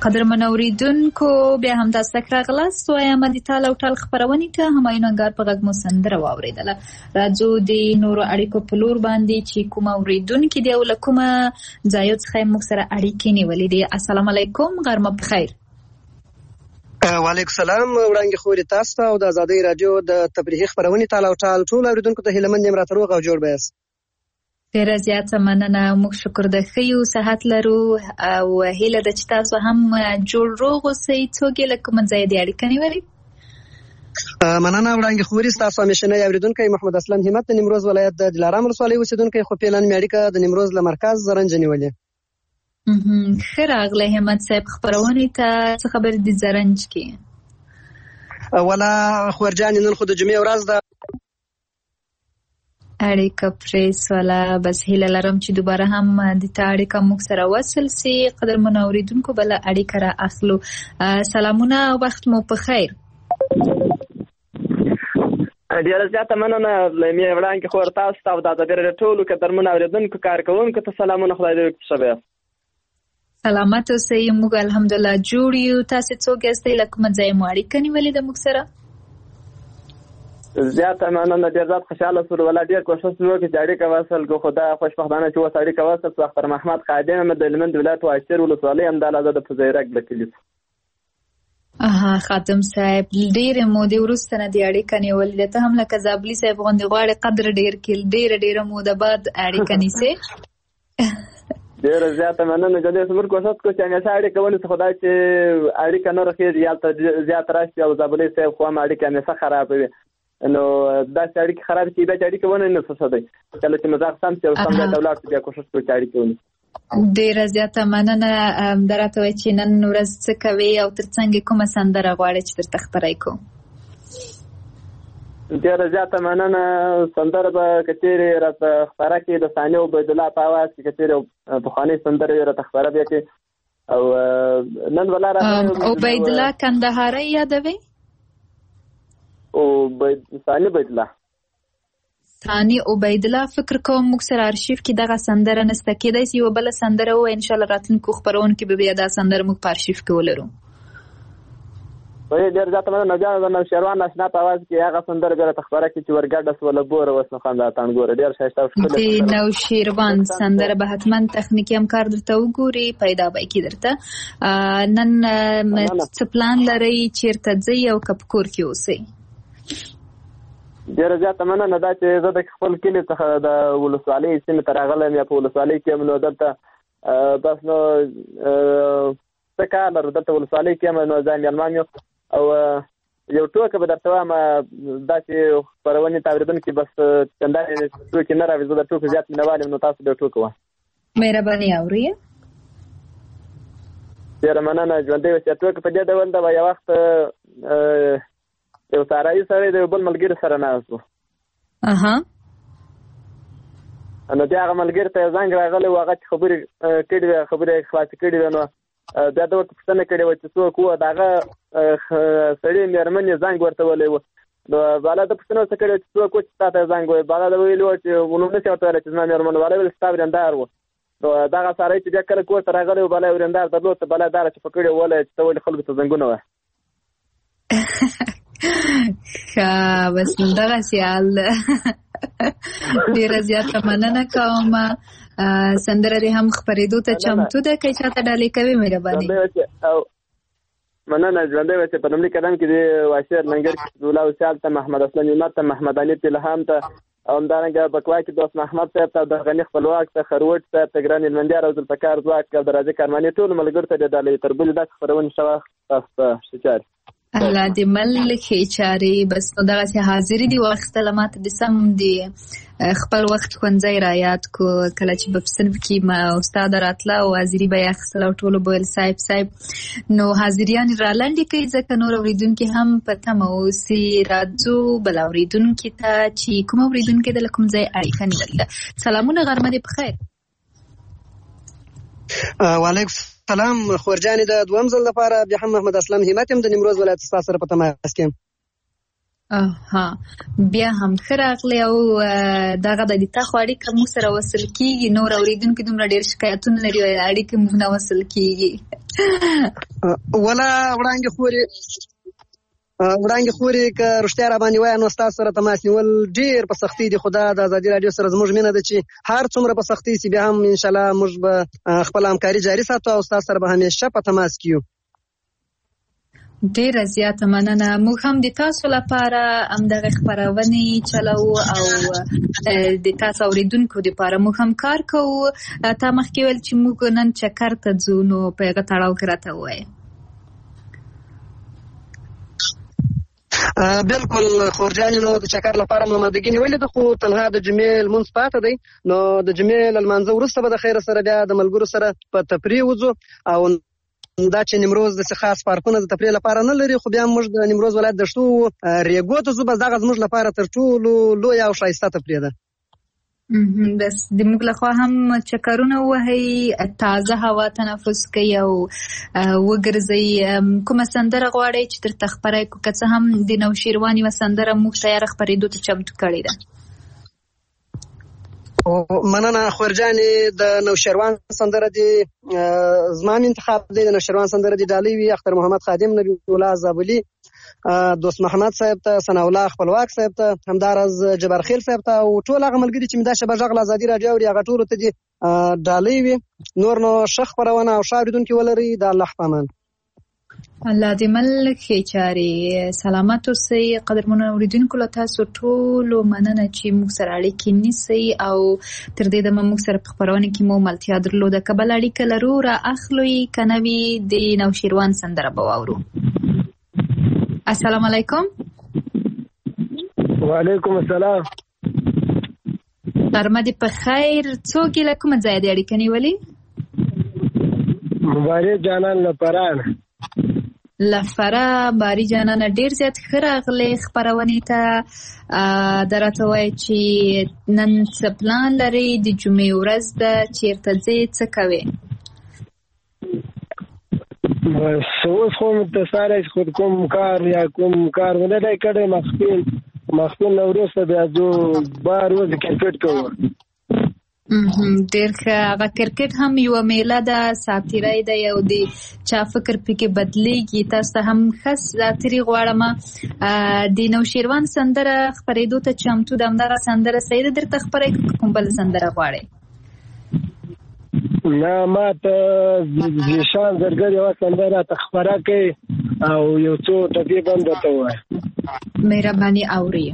C: قدرمن اوریدونکو بیا هم تاسو ته راغلاست وایم د تال او ټال خبرونې ته همایون انګار په غږ مو سندره واورېدله. راځو د نورو اړیکو په لور باندې چې کوم اوریدونکي دی او له کومه ځایو څخه موږ سره اړیکې نیولې دي. السلام علیکم، غرمه بخیر.
I: وعلیکم السلام وړاندې خوري تاسو ته او د آزادۍ رادیو د تفریحي خبرونې تال او ټال ټول اوریدونکو ته هیله مند یم راته روغ او جوړ به یاست.
C: ډیره زیاته مننه، موږ شکر د ښه یو صحت لرو او هیله ده چې تاسو هم جوړ روغ اوسئ. څوک یې له کومه ځایه دې اړیکه نیولې؟
I: مننه وړاندې خوري، ستاسو همیشنی اوریدونکی محمد اسلم همت د نیمروز ولایت د دلارام ولسوالۍ اوسیدونکی، خو فعلا مې اړیکه د نیمروز له مرکز زرنج نیولې.
C: ښه راغلی همت صاحب، خبرونې ته څه خبرې دي زرنج کې؟
I: ولا خورجانې نن خو د جمعې ورځ ده،
C: اړیکه پریس والا بس هیله لرم چې دوباره هم د تا اړیکه موږ سره وصل سي. قدرمن اوریدونکو بله اړیکه را اخلو. سلامونه، وخت مو په خیر.
E: ډیره زیاته مننه مې وړاندې خور تاسو ته او د ازادۍ راډیو ټولو قدرمن اوریدونکو کارکوونکو ته سلامونه، خدای دې وکړي ښه بیاست.
C: سلامت اوسئ، موږ الحمدلله جوړ یو. تاسې څوک یاستئ، له کومه ځایه مو اړیکه نیولې ده موږ سره؟
E: زیاته مننه، ډېر زیات خوشحاله شول. ولا ډېر کوشش وکړو چې اړیکه وصل کړو، خو دا خوشبختانه چې اوس اړیکه وصل شوه. اختر محمد خادم یم د هلمند ولایت واشتر ولسوالۍ همدالله د فضیرک له کلي.
C: اها خادم صاحب، ډېرې مودې وروسته نه دې اړیکه نیولې ده. ته هم لکه زابلي صاحب غوندې غواړې قدر ډېر کړي، ډېره ډېره موده بعد اړیکه نیسې.
E: ډېره زیاته مننه، چې دې زموږ کوشش کوو چې همیشه اړیکه ونیسو، خو دا چې اړیکه نه رخېږي هلته زیات راشي او زابلي صاحب خو هم اړیکه همیشه خرابوي، نو داسې اړیکې خراب چې بیا چې اړیکه ونه نیسو څه دی. کله چې مزاق سم شي او سم ځای ته ولاړ شو بیا کوشش کوو چې اړیکې ونیسو.
C: ډېره زیاته مننه. دا راته وایي چې نن ورځ څه کوې او تر څنګ کومه سندره غواړې چې درته خپره کړو؟
E: ډېره زیاته مننه. سندره به که چېرې راته خپره کړي د ثانیه عبیدالله په اواز کې، که چېرې پخوانۍ سندره یې راته خپره بیا کړي. او نن به لاره
C: عبیدالله کندهاری یادوي؟
E: او ثاني عبیدالله
C: ثاني عبیدالله فکر کوم موږ سره ارشیف کې دغه سندره نسته، کېدای شي یوه بله سندره ووایي، انشاءالله راتلونکو خپرونکو به بیا دا سندره موږ په ارشیف کې ولرو.
E: ډېر زیاته مننه. بیا د نوشیروان اشنا په اواز کې هغه سندره بیا راته خپره کړي چې ورګډه سوله بوره اوس نو خندا تان ګوره. ډېر ښایسته او ښکلې
C: د نوشیروان سندره به حتما تخنیکي همکار درته وګوري، پیدا به کړي درته. نن څه پلان لرئ، چېرته ځئ او که په کور کې اوسئ؟
E: ډېره زیاته مننه. دا چې زه د خپل کلي څخه د ولسوالۍ سیمې ته راغلی یم، یا په ولسوالۍ کې یم، نو دلته بس نو څه کار لرو، دلته ولسوالۍ کې یم، نو ځای میلمان یم. او یو ټوکه به درته وایم، دا چې خپرونې ته اورېدونکي بس چندانې ټوکې نه راوړي، زه د ټوکو زیات مینهوال یم، نو تاسو به یو ټوکه وایه.
C: مهرباني اورئ.
E: ډېره مننه. ژوندی اوسئ. ټوکه په دې ډول ده، یو وخت یو سارایي سړی د یو بل ملګري سره ناست و.
C: اها
E: نو بیا هغه ملګري ته یو زنګ راغلی و، هغه چې خبرې کړې وې، خبرې یې خلاصې کړې وې، نو بیا ده ورته پوښتنه کړې وه چې څوک و. د هغه سړي مېرمن یې زنګ ورته ویلی و. نو بالا ده پوښتنه ورته کړې وه چې څوک و چې تا ته یې زنګ ووایي. بالا ده ویلي وه چې نو نشي ورته ویلی چې زما مېرمن. بالا ویل ستا ورېندار و. نو دغه سړی چې بیا کله کور ته راغلی و، بالا یې ورېندار درلود، ته بالا داره چې په کړې وویلی چې ته ولې خلکو ته زنګونه وایې.
C: ښه بس دغسې حال ده. ډېره زیاته مننه کوم. سندره دې هم خپرېدو ته چمتو ده، که چاته ډالۍ کوې مهرباني؟
E: مننه. ژوندی اوسئ. په لومړي قدم کې د واشر لنګر کې عبدالله وصال ته، محمد اسلم همت ته، محمد علي الهام ته، او همدارنګه بکوا کې دوست محمد صاحب ته، د غني خپلواک ته، خروټ صاحب ته، ګران هلمندیار او ذوالفقار ځواک او د راځي کارماني ټولو ملګرو ته د ډالۍ تر بلې داسې خپرونې ښه وخت تاسو ته ښه چارې.
C: الله دې مل ښې چارې. بس نو دغسې حاضري دې واخیستله، ما ته دې سم دې خپل وخت ښوونځی را یاد کو، کله چې به په صنف کې ما استاده راتله او حاضري به یې اخیستله او ټولو به ویل صاحب صاحب. نو حاضریانې را لنډې کوي ځکه نور اورېدونکي هم په تمه اوسي. راځو بل اورېدونکي ته چې کوم اورېدونکي د له کوم ځای اړیکه نیولې ده. سلامونه، غرمه دې په خیر.
I: وعلیکم سلام خورجانې. د دوهم ځل لپاره بیا هم محمد اسلم همت یم د نیمروز ولایت ستاسو سره په تماس کې یم.
C: اها بیا هم ښه راغلی او دغه د تا خو اړیکه موږ سره وصل کېږي، نور اورېدونکي دومره ډېر شکایتونه لري اړیکې موږ نه وصل کېږي.
I: ولا وړانګې خورې وړانګې خورې که رښتیا را باندې وایه نو ستاسو سره تماس نیول ډېر په سختي دي، خو دا د ازادي راډیو سره زموږ مینه ده چې هر څومره په سختي سي بیا هم انشاءالله موږ به خپله همکاري جاري ساتو او ستاسو سره به همیشه په تماس کې یو.
C: ډیره زیاته مننه. موږ هم د تاسو لپاره همدغه خپرونې چلو او د تاسو اوریدونکو لپاره موږ هم کار کوو. تا مخکې ویل چې موږ نن چکر ته ځو، نو په هغه تړاو کې راته ووایه.
I: بالکل خورجانې، نو د چکر لپاره مو آمادګي نیولې ده، خو تنها د جمعې لمونځ پاته دی. نو د جمعې له لمانځه وروسته به د خیره سره بیا د ملګرو سره په تفریح وځو. او دا چې نیمروز داسې خاص پارکونه د تفریح لپاره نه لري، خو بیا موږ د نیمروز ولایت د شتو ریګو ته ځو، بس دغه زموږ لپاره تر ټولو لویه او ښایسته تفریح ده.
C: بس د موږ لخوا هم چکرونه وهئ، تازه هوا تنفس کوئ او وګرځئ. کومه سندره غواړئ چې درته خپره کړو؟ که څه هم د نوشیروان یوه سندره موږ تیاره خپرېدو ته چمتو کړې ده.
I: مننه خورجانې. د نوشیروان سندره دی زما انتخاب دی. د نوشیروان سندره دی ډالۍ وي اختر محمد خادم، نبی الله زابلي، دوست محمد صاحب ته، ثناء الله خپلواک صاحب ته، همداراز جبار خیل صاحب ته او ټول هغه ملګري چې مې دا شبه غږ ازادي راډیو اوري هغه ټولو ته دي ډالۍ وي. نور نو ښه خپرونه او ښه اورېدونکي ولرئ. د الله په امان.
C: الله دې مل ښې چارې سلامت اوسئ. قدرمنو اورېدونکو له تاسو ټولو مننه چې موږ سره اړیکې نیسئ او تر دې دمه موږ سره په خپرونه کې مو ملتیا درلوده. که بل اړیکه لرو را اخلئ، که نه وي د نوشیروان سندره به واورو. السلام علیکم.
J: وعلیکم السلام.
C: غرمه دې په خیر. څوک یې له کومه ځایه دې اړیکه نیولې؟
J: مبارک جانان له فراه.
C: له فراه باري جانانه ډېر زیات ښه راغلی خپرونې ته. دا راته وایه چې نن څه پلان لرئ؟ د جمعې ورځ ده، چېرته ځئ، څه کوئ؟
J: بس اوس خو متصاره چې خود کوم کار یا کوم کار ونه دی کړی. مخکې مخکې نه وروسته بیا ځو بار ورځې کرکټ کوو.
C: ډېر ښه. هغه کرکټ هم یوه میله ده، ساتیری دی او د چا فکر پکې بدلیږي. تاسو ته هم ښه ساتیري غواړم. د نوشیروان سندره خپرېدو ته چمتو ده، همدغه سندره صحیح ده درته خپره کړو که کوم بل سندره غواړئ؟
J: نه، ما ته ژیشان زرګر یوه سندره ته خپره کړئ او یو څو ټپې به هم درته ووایه.
C: مهرباني اورئ.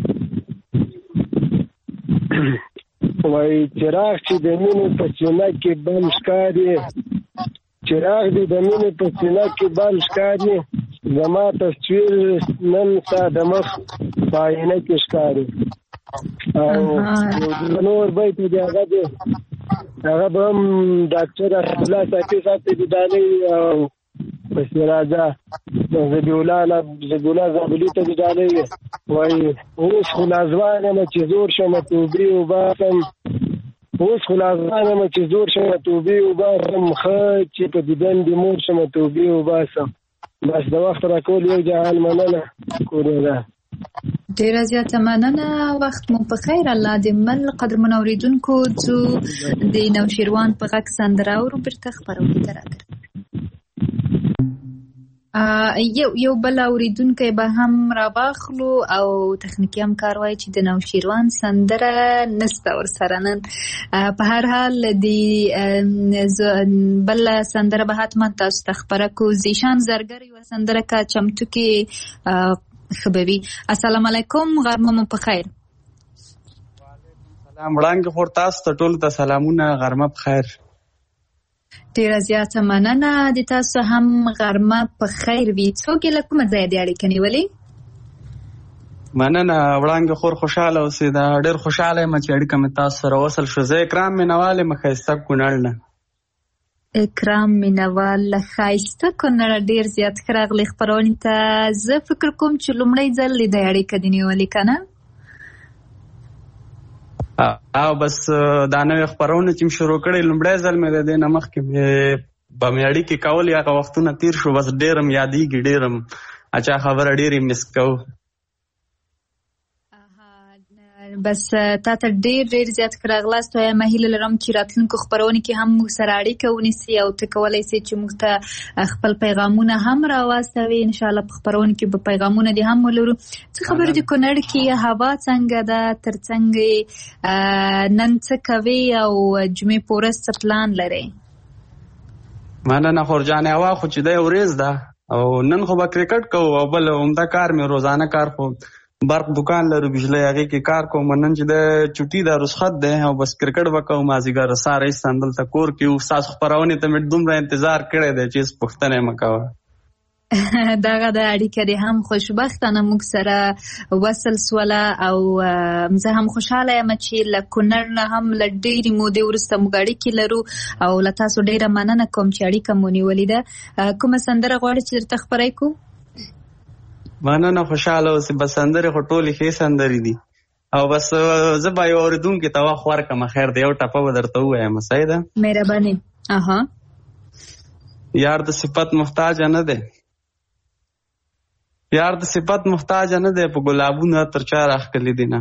J: وایي چراغ چې د مینې په سینه کې بم ښکاري، چراغ دې د مینې په سینه کې بم ښکاري، زما تصویر نن ستا د مخ په آینه کې ښکاري. او نور بیت دی هغه دی هغه به هم ډاکټر الله صافي صاحب ته دې ډالۍ او پسې راځه زبي الله زبي الله زابلي ته دې ډالۍ وي. وایي اوس خو لا ځوان یم چې زور شم توبې وباسم، اوس خو لا ځوان یم چې زور شم توبې وباسم، ښه چې په دیدن دې مور شم توبې وباسم. بس د وخت راکول یو جهان مننه کورې ده.
C: ډیره زیاته مننه. وخت مو په خیر. الله دې مل. قدرمنو اورېدونکو ځو د نوشیروان په غږ سندره اورو، بیرته خپرونې ته راګرځو. یو یو بل اورېدونکی به هم راواخلو او تخنیکي همکار وایي چې د نوشیروان سندره نسته ورسره نن. په هر حال د بل سندره به حتما تاسو ته خپره کړو. زیشان زرګر یوه سندره که چمتو کې خبوي. السلام علیکم. غرمه مو په خیر.
K: سلام وړاندې خور تاسو ته ټولو ته سلامونه. غرمه په خیر.
C: ډیره زیاته مننه. د تاسو هم غرمه په خیر وي. څوک یې له کومه ځایه دې اړیکه نیولې؟
K: مننه وړاندې خور. خوشحاله اوسئ. دا ډېر خوشحاله یم چې اړیکه مې تاسو سره وصل شو. زه اکرام مینوال یم ښایسته کونړ نه.
C: اکرام مینوال له ښایسته کونړ ډېر زیات ښه راغلی خپرونې ته. زه فکر کوم چې لومړی ځل دې اړیکه دې نیولې که نه؟
K: او بس دا نوې خپرونه چې مې شروع کړې لومړی ځل مې د دې نه مخکې به مې اړیکې کولې. هغه وختونه تېر شو، بس ډېر م یادېږي، ډېر م اچا خبره ډېر یې مس کوو.
C: بس تا ته ډېر ډېر زیات راغلاست وایم هیله لرم چې راتلونکو خپرونې کې هم موږ سره اړیکه ونیسي او ته کولی سې چې موږ ته خپل پیغامونه هم راواستوي انشاءالله په خپرونې کې به پیغامونه دې هم ولرو. څه خبر دي کونړ کې هوا څنګه ده ترڅنګ نن څه کوي او جمعې په ورځ څه پلان لرئ؟
K: مننه خورجانې هوا خو چې دی ورځ ده او نن خو به کرکټ کوو او بل عمده کار مې روزانه کار خو برق دکان لرو بجلی هغې کې کار کوم نن چې د چوټي دا رخصت دی او بس کرکټ به کوم مازدیګر سهار ایستان دلته کور کې ستاسو خپرونې ته مې دومره انتظار کړی دی چې هېڅ پوښتنه یې مه کوه.
C: دغه د اړیکه دې هم خوشبختانه موږ سره وصل سوله او زه هم خوشحاله یم چې له کونړ نه هم له ډېرې مودې وروسته موږ اړیکې لرو او له تاسو ډېره مننه کوم چې اړیکه مو نیولې ده. کومه سندره غواړئ چې درته خپره کړو؟
K: مننه خوشحاله اوسې بس سندرې خو ټولې ښې سندرې دي او بس زه به یو اورېدونکي ته وخت ورکړم خیر د یو ټپه به درته ووایم صحیح ده؟
C: مهرباني. اها
K: یار د صفت محتاجه نه دی یار د صفت محتاجه نه دی په ګلابونو تر چا راښکلي دي نه.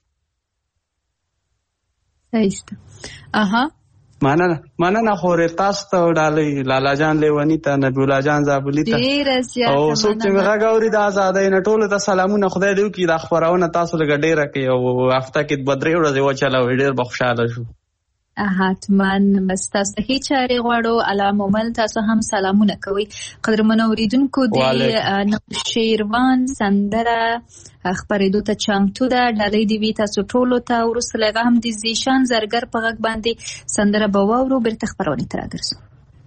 C: صحیح. اها
K: مننه مننه خورې تاسو ته ډالۍ لالا جان لیوني ته نبی الله جان زابلي ته او څوک چې مې غږ اوري د ازادۍ نه ټولو ته سلامونه خدای دې وکړي دا خپرونه تاسو لږه ډېره کړي او هفته کې دوه درې ورځې وچلوئ ډېر به خوشحاله شو.
C: حتما بس تاسو ته هیڅ چارې غواړو علامومل تاسو هم سلامونه کوئ. قدرمنو اوریدونکو د نوشیروان سندره خپرېدو ته چمتو ده ډالۍ دې وي تاسو ټولو ته وروسته له هغه هم د زیشان زرګر په غږ باندې سندره به واورو بیرته خپرونې ته راګرځو.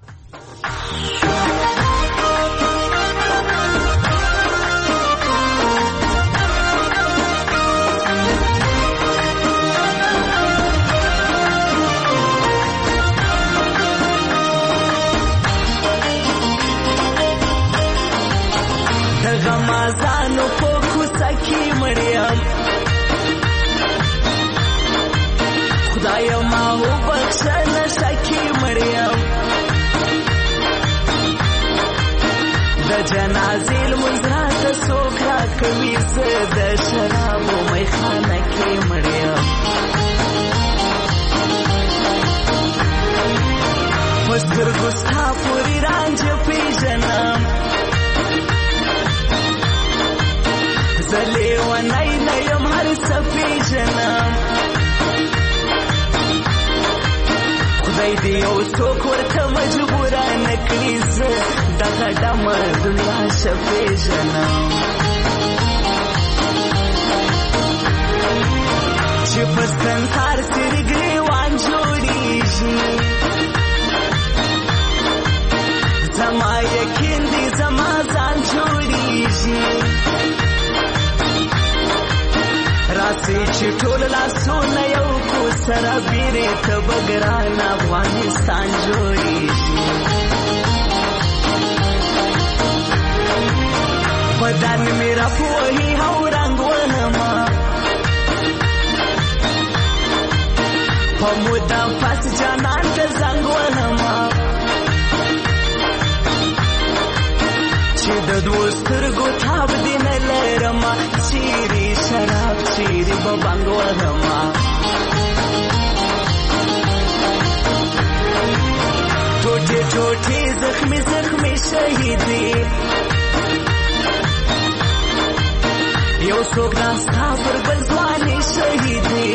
L: غمازانو په کوڅه کې مریم خدایا ما وبخښه نشه کې مریم د جنازې لمونځ راته څوک راکوي زه د شرابو میخانه کې مریم په سترګو ستا پورې رانجه پېژنم زه لیونی نه یم هر څه پېژنم خدای دې یو څوک ورته مجبوره نه کړي زه دغه ډمه دنیا ښه پېژنم چې په سنسار سرې ګریوان جوړېږي زما یقین دی زما ځان جوړېږي راسي چې ټول لاسونه یو کو سره بیرې ته به ګران افغانستان جوړېږي بدن مې راپوهي او رنګ ونما په موده پس جانان ته زنګ ونما چې د دوو سترګو تاب دې نه لرمه چیرې شراب چیرې به بنګ وهمه ټوټې ټوټې زخمې زخمې شهیدې یو څوک ناستا پر بل ځوانې شهیدې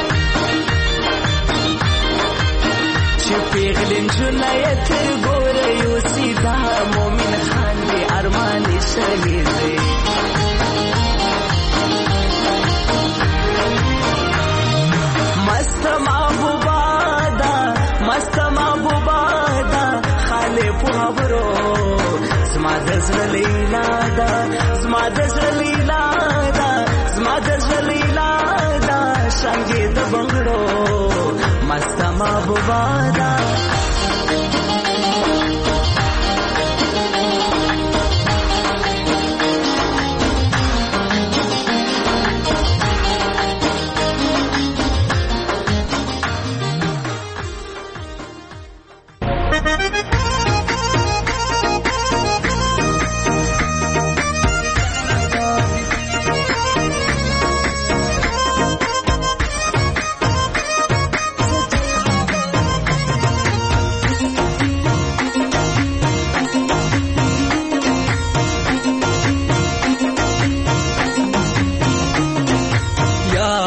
L: چې پیغلې نجونه یې تر ګوره یوسي دا مومن خان دې ارمانې شهیدې مست محبوبه ده مست محبوبه ده خالې په خبرو زما د زړه لیلا ده زما د زړه لیلا ده زما د زړه لیلا ده شانګې د بنګړو مست محبوبه ده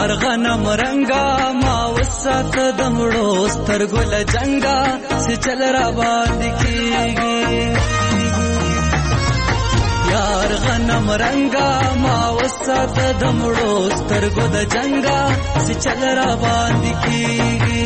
D: یار غنم رنگا ما وسات دمړو سترګو لجنګا سي چل را باندې کیږي یار غنم رنگا ما وسات دمړو سترګو د جنگا سي چل را باندې کیږي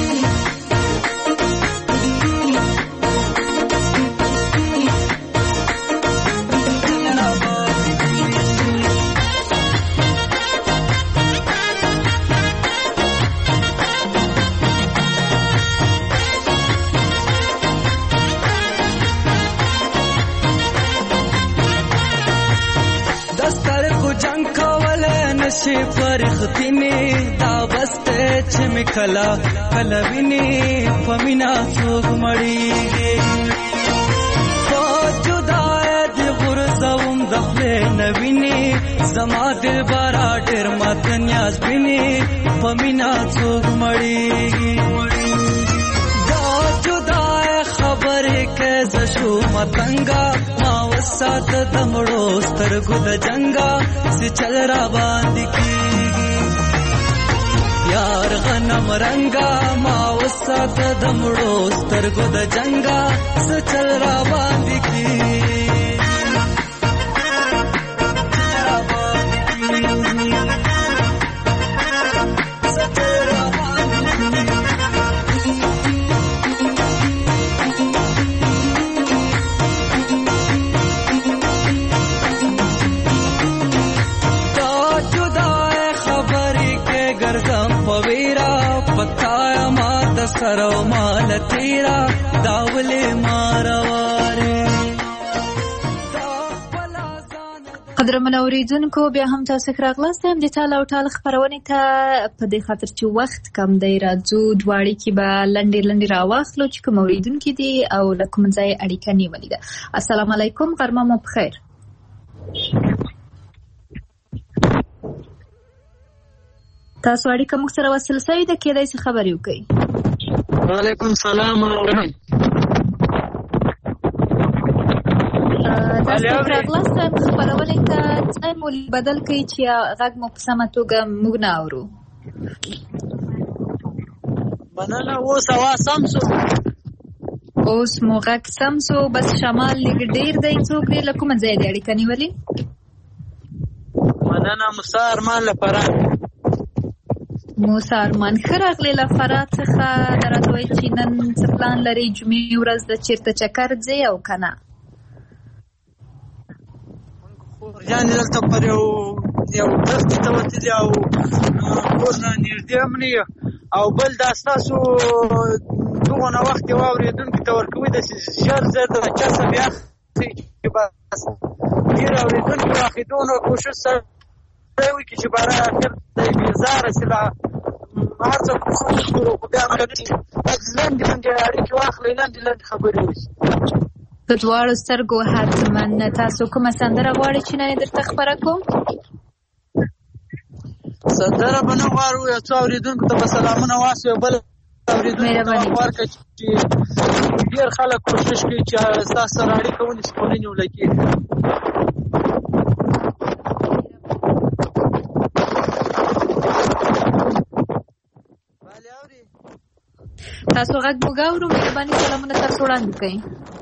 D: شي فرختینه دا بسته چې مکلا کلوینه فمینا څوک مړیږي فجدای د غرزوم دخله نوینه زما دل بارا ډیر مات نیاز بینه فمینا څوک مړیږي دا جدای خبره کې زشو متنګا ما وسات دمړو سترګو د جنگا سي چل را باندې کیږي یار غنم رنگا ما وسات دمړو سترګو د جنگا سي چل را باندې کیږي سرو مال تیرا داولې مارواره
C: قدرمن اوریدونکو بیا هم تاسو راغلاست هم د ټال او ټال خبرونه ته په دې خاطر چې وخت کم دی راځو دواړي کې به لنډې لنډې راوخلو چې کوم اوریدونکو دي او لکه منځای اړیکه نیولې ده. السلام علیکم غرمه مو بخیر. تاسو اړیکه موږ سره وصل شوی ده کېدای شي خبرې وکړئ.
F: وعلیکم سلام ورحمت
C: تاسو راغلاست خبرونه ته ځای مو بدل کړئ چې غږ مو په سمه توګه موږ نه اورو.
F: مننه اوس اواز سم شو
C: اوس مو غږ سم شو بس شمال لږ ډېر دی څوک دی له کومه ځای دی اړیکه نیولې؟
F: مننه موسی ارمان له فراه.
C: موسی ارمان ښه راغلی له فراه څخه راته وایي چې نن څه پلان لرئ جمعې ورځ د چېرته چکر ځئ او که نه؟
F: خورجانې دلته پر یو یو دښتې ته وتلي او کور نه نږدې هم نه او بل دا ستاسو دغه نه وخت یو اورېدونکي ته ورکوي داسې ژر ژر د چسه بیا چې بس ډېر اورېدونکي واخېدو نو کوشش سره وکړي چې باره اخر د بیزاره سي لا هر څه کوشش کړو خو بیا لنډې لنډې اړیکې واخلئ لنډې لنډې خبرې وشي.
C: په دواړو سترګو حتما تاسو کومه سندره غواړئ چې نن یې درته خپره کړو؟
F: سندره به نه غواړو یو څو اورېدونکو ته به سلامونه واسو یو بل اورېدونکو ته ورکړه چې ډېر خلک کوشش کوي چې ستاسو سره اړیکه ونیسي خو نه نیولی کېږي.
C: تاسو غږ موږ اورو مهرباني سلامونه تاسو وړاندې کړئ.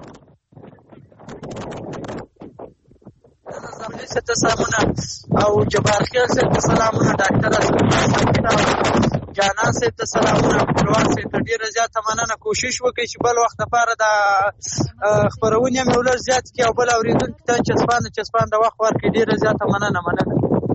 F: زمیني صاحب ته سلامونه او جبار خیل صاحب ته سلامونه ډاکټر اسماء ساکن او جانان صاحب ته سلامونه پروان صاحب ته ډېره زیاته مننه. کوشش وکړئ چې بل وخت لپاره د خپرونې هم یو لږ زیات کړي او بل اورېدونکي ته چسپانده چسپانده وخت ورکړي. ډېره زیاته مننه مننه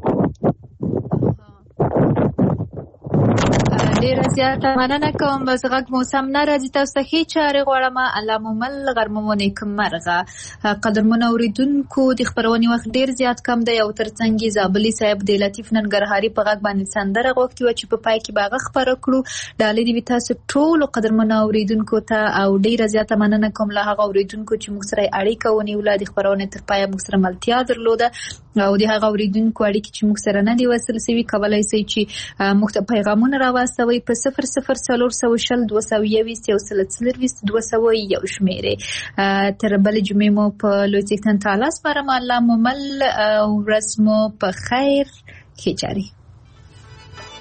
C: ډېره زیاته مننه کوم. بس غږ مو سم نه راځي تاسو ته ښې چارې غواړم. الله مو مل غرمه مو نیکمرغه. قدرمنو اورېدونکو د خپرونې وخت ډېر زیات کم دی او ترڅنګ یې زابلي صاحب د لطیف ننګرهاري په غږ باندې سندره غوښتې وه چې په پای کې به هغه خپره کړو. ډالۍ دې وي تاسو ټولو قدرمنو اورېدونکو ته او ډېره زیاته مننه کوم له هغه اورېدونکو چې موږ سره اړیکه ونیوله د خپرونې تر پایه موږ سره ملتیا درلوده او د هغه اورېدونکو اړیکې چې موږ سره نه دي وصل سوي کولی شئ چې موږ ته پیغامونه راواستوئ په صفر صفر څلور سوه شل دوه سوه یوویشت یو سل څلرویشت دوه سوه یو شمېرې. تر بلې جمعې مو په لوی څښتن تعالی سپارم. الله مو مل ورځ مو په خیر ښې چارې.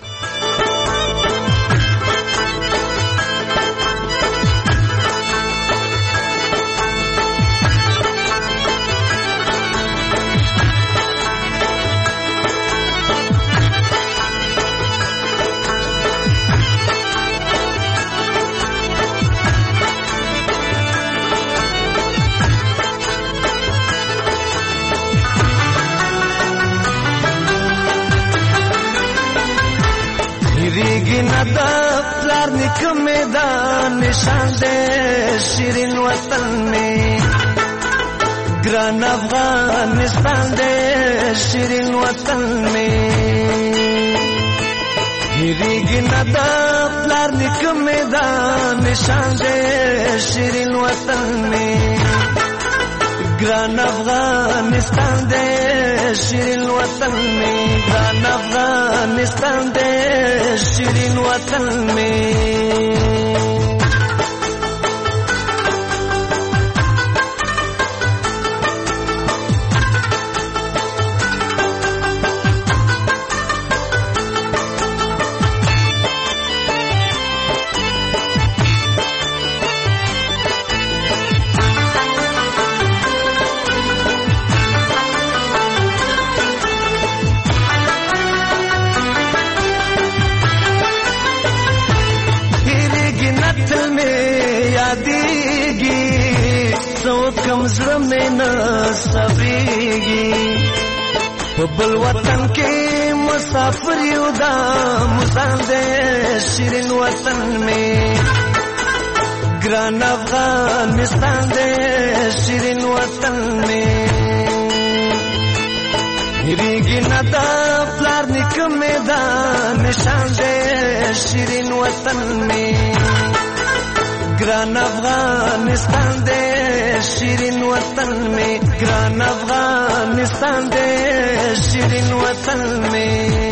D: هیریږي نه د پلار نیکه مې دا نشان دی شیرین وطن مې ګران افغانستان دی شیرین وطن مې هیریږي نه د پلار نیکه مې دا نشان دی شیرین وطن مې ګران افغانستان دی شیرین وطن میں ګران افغانستان دی شیرین وطن میں کم زړه مې نه صبرېږي په بل وطن کې مسافر یو دا مزان دی شیرین وطن مې ګران افغانستان دی شیرین وطن مې هیریږي نه دا پلار نیکه مې دا نشان دی شیرین وطن مې ګران افغانستان دی شیرین وطن میں ګران افغانستان دی شیرین وطن میں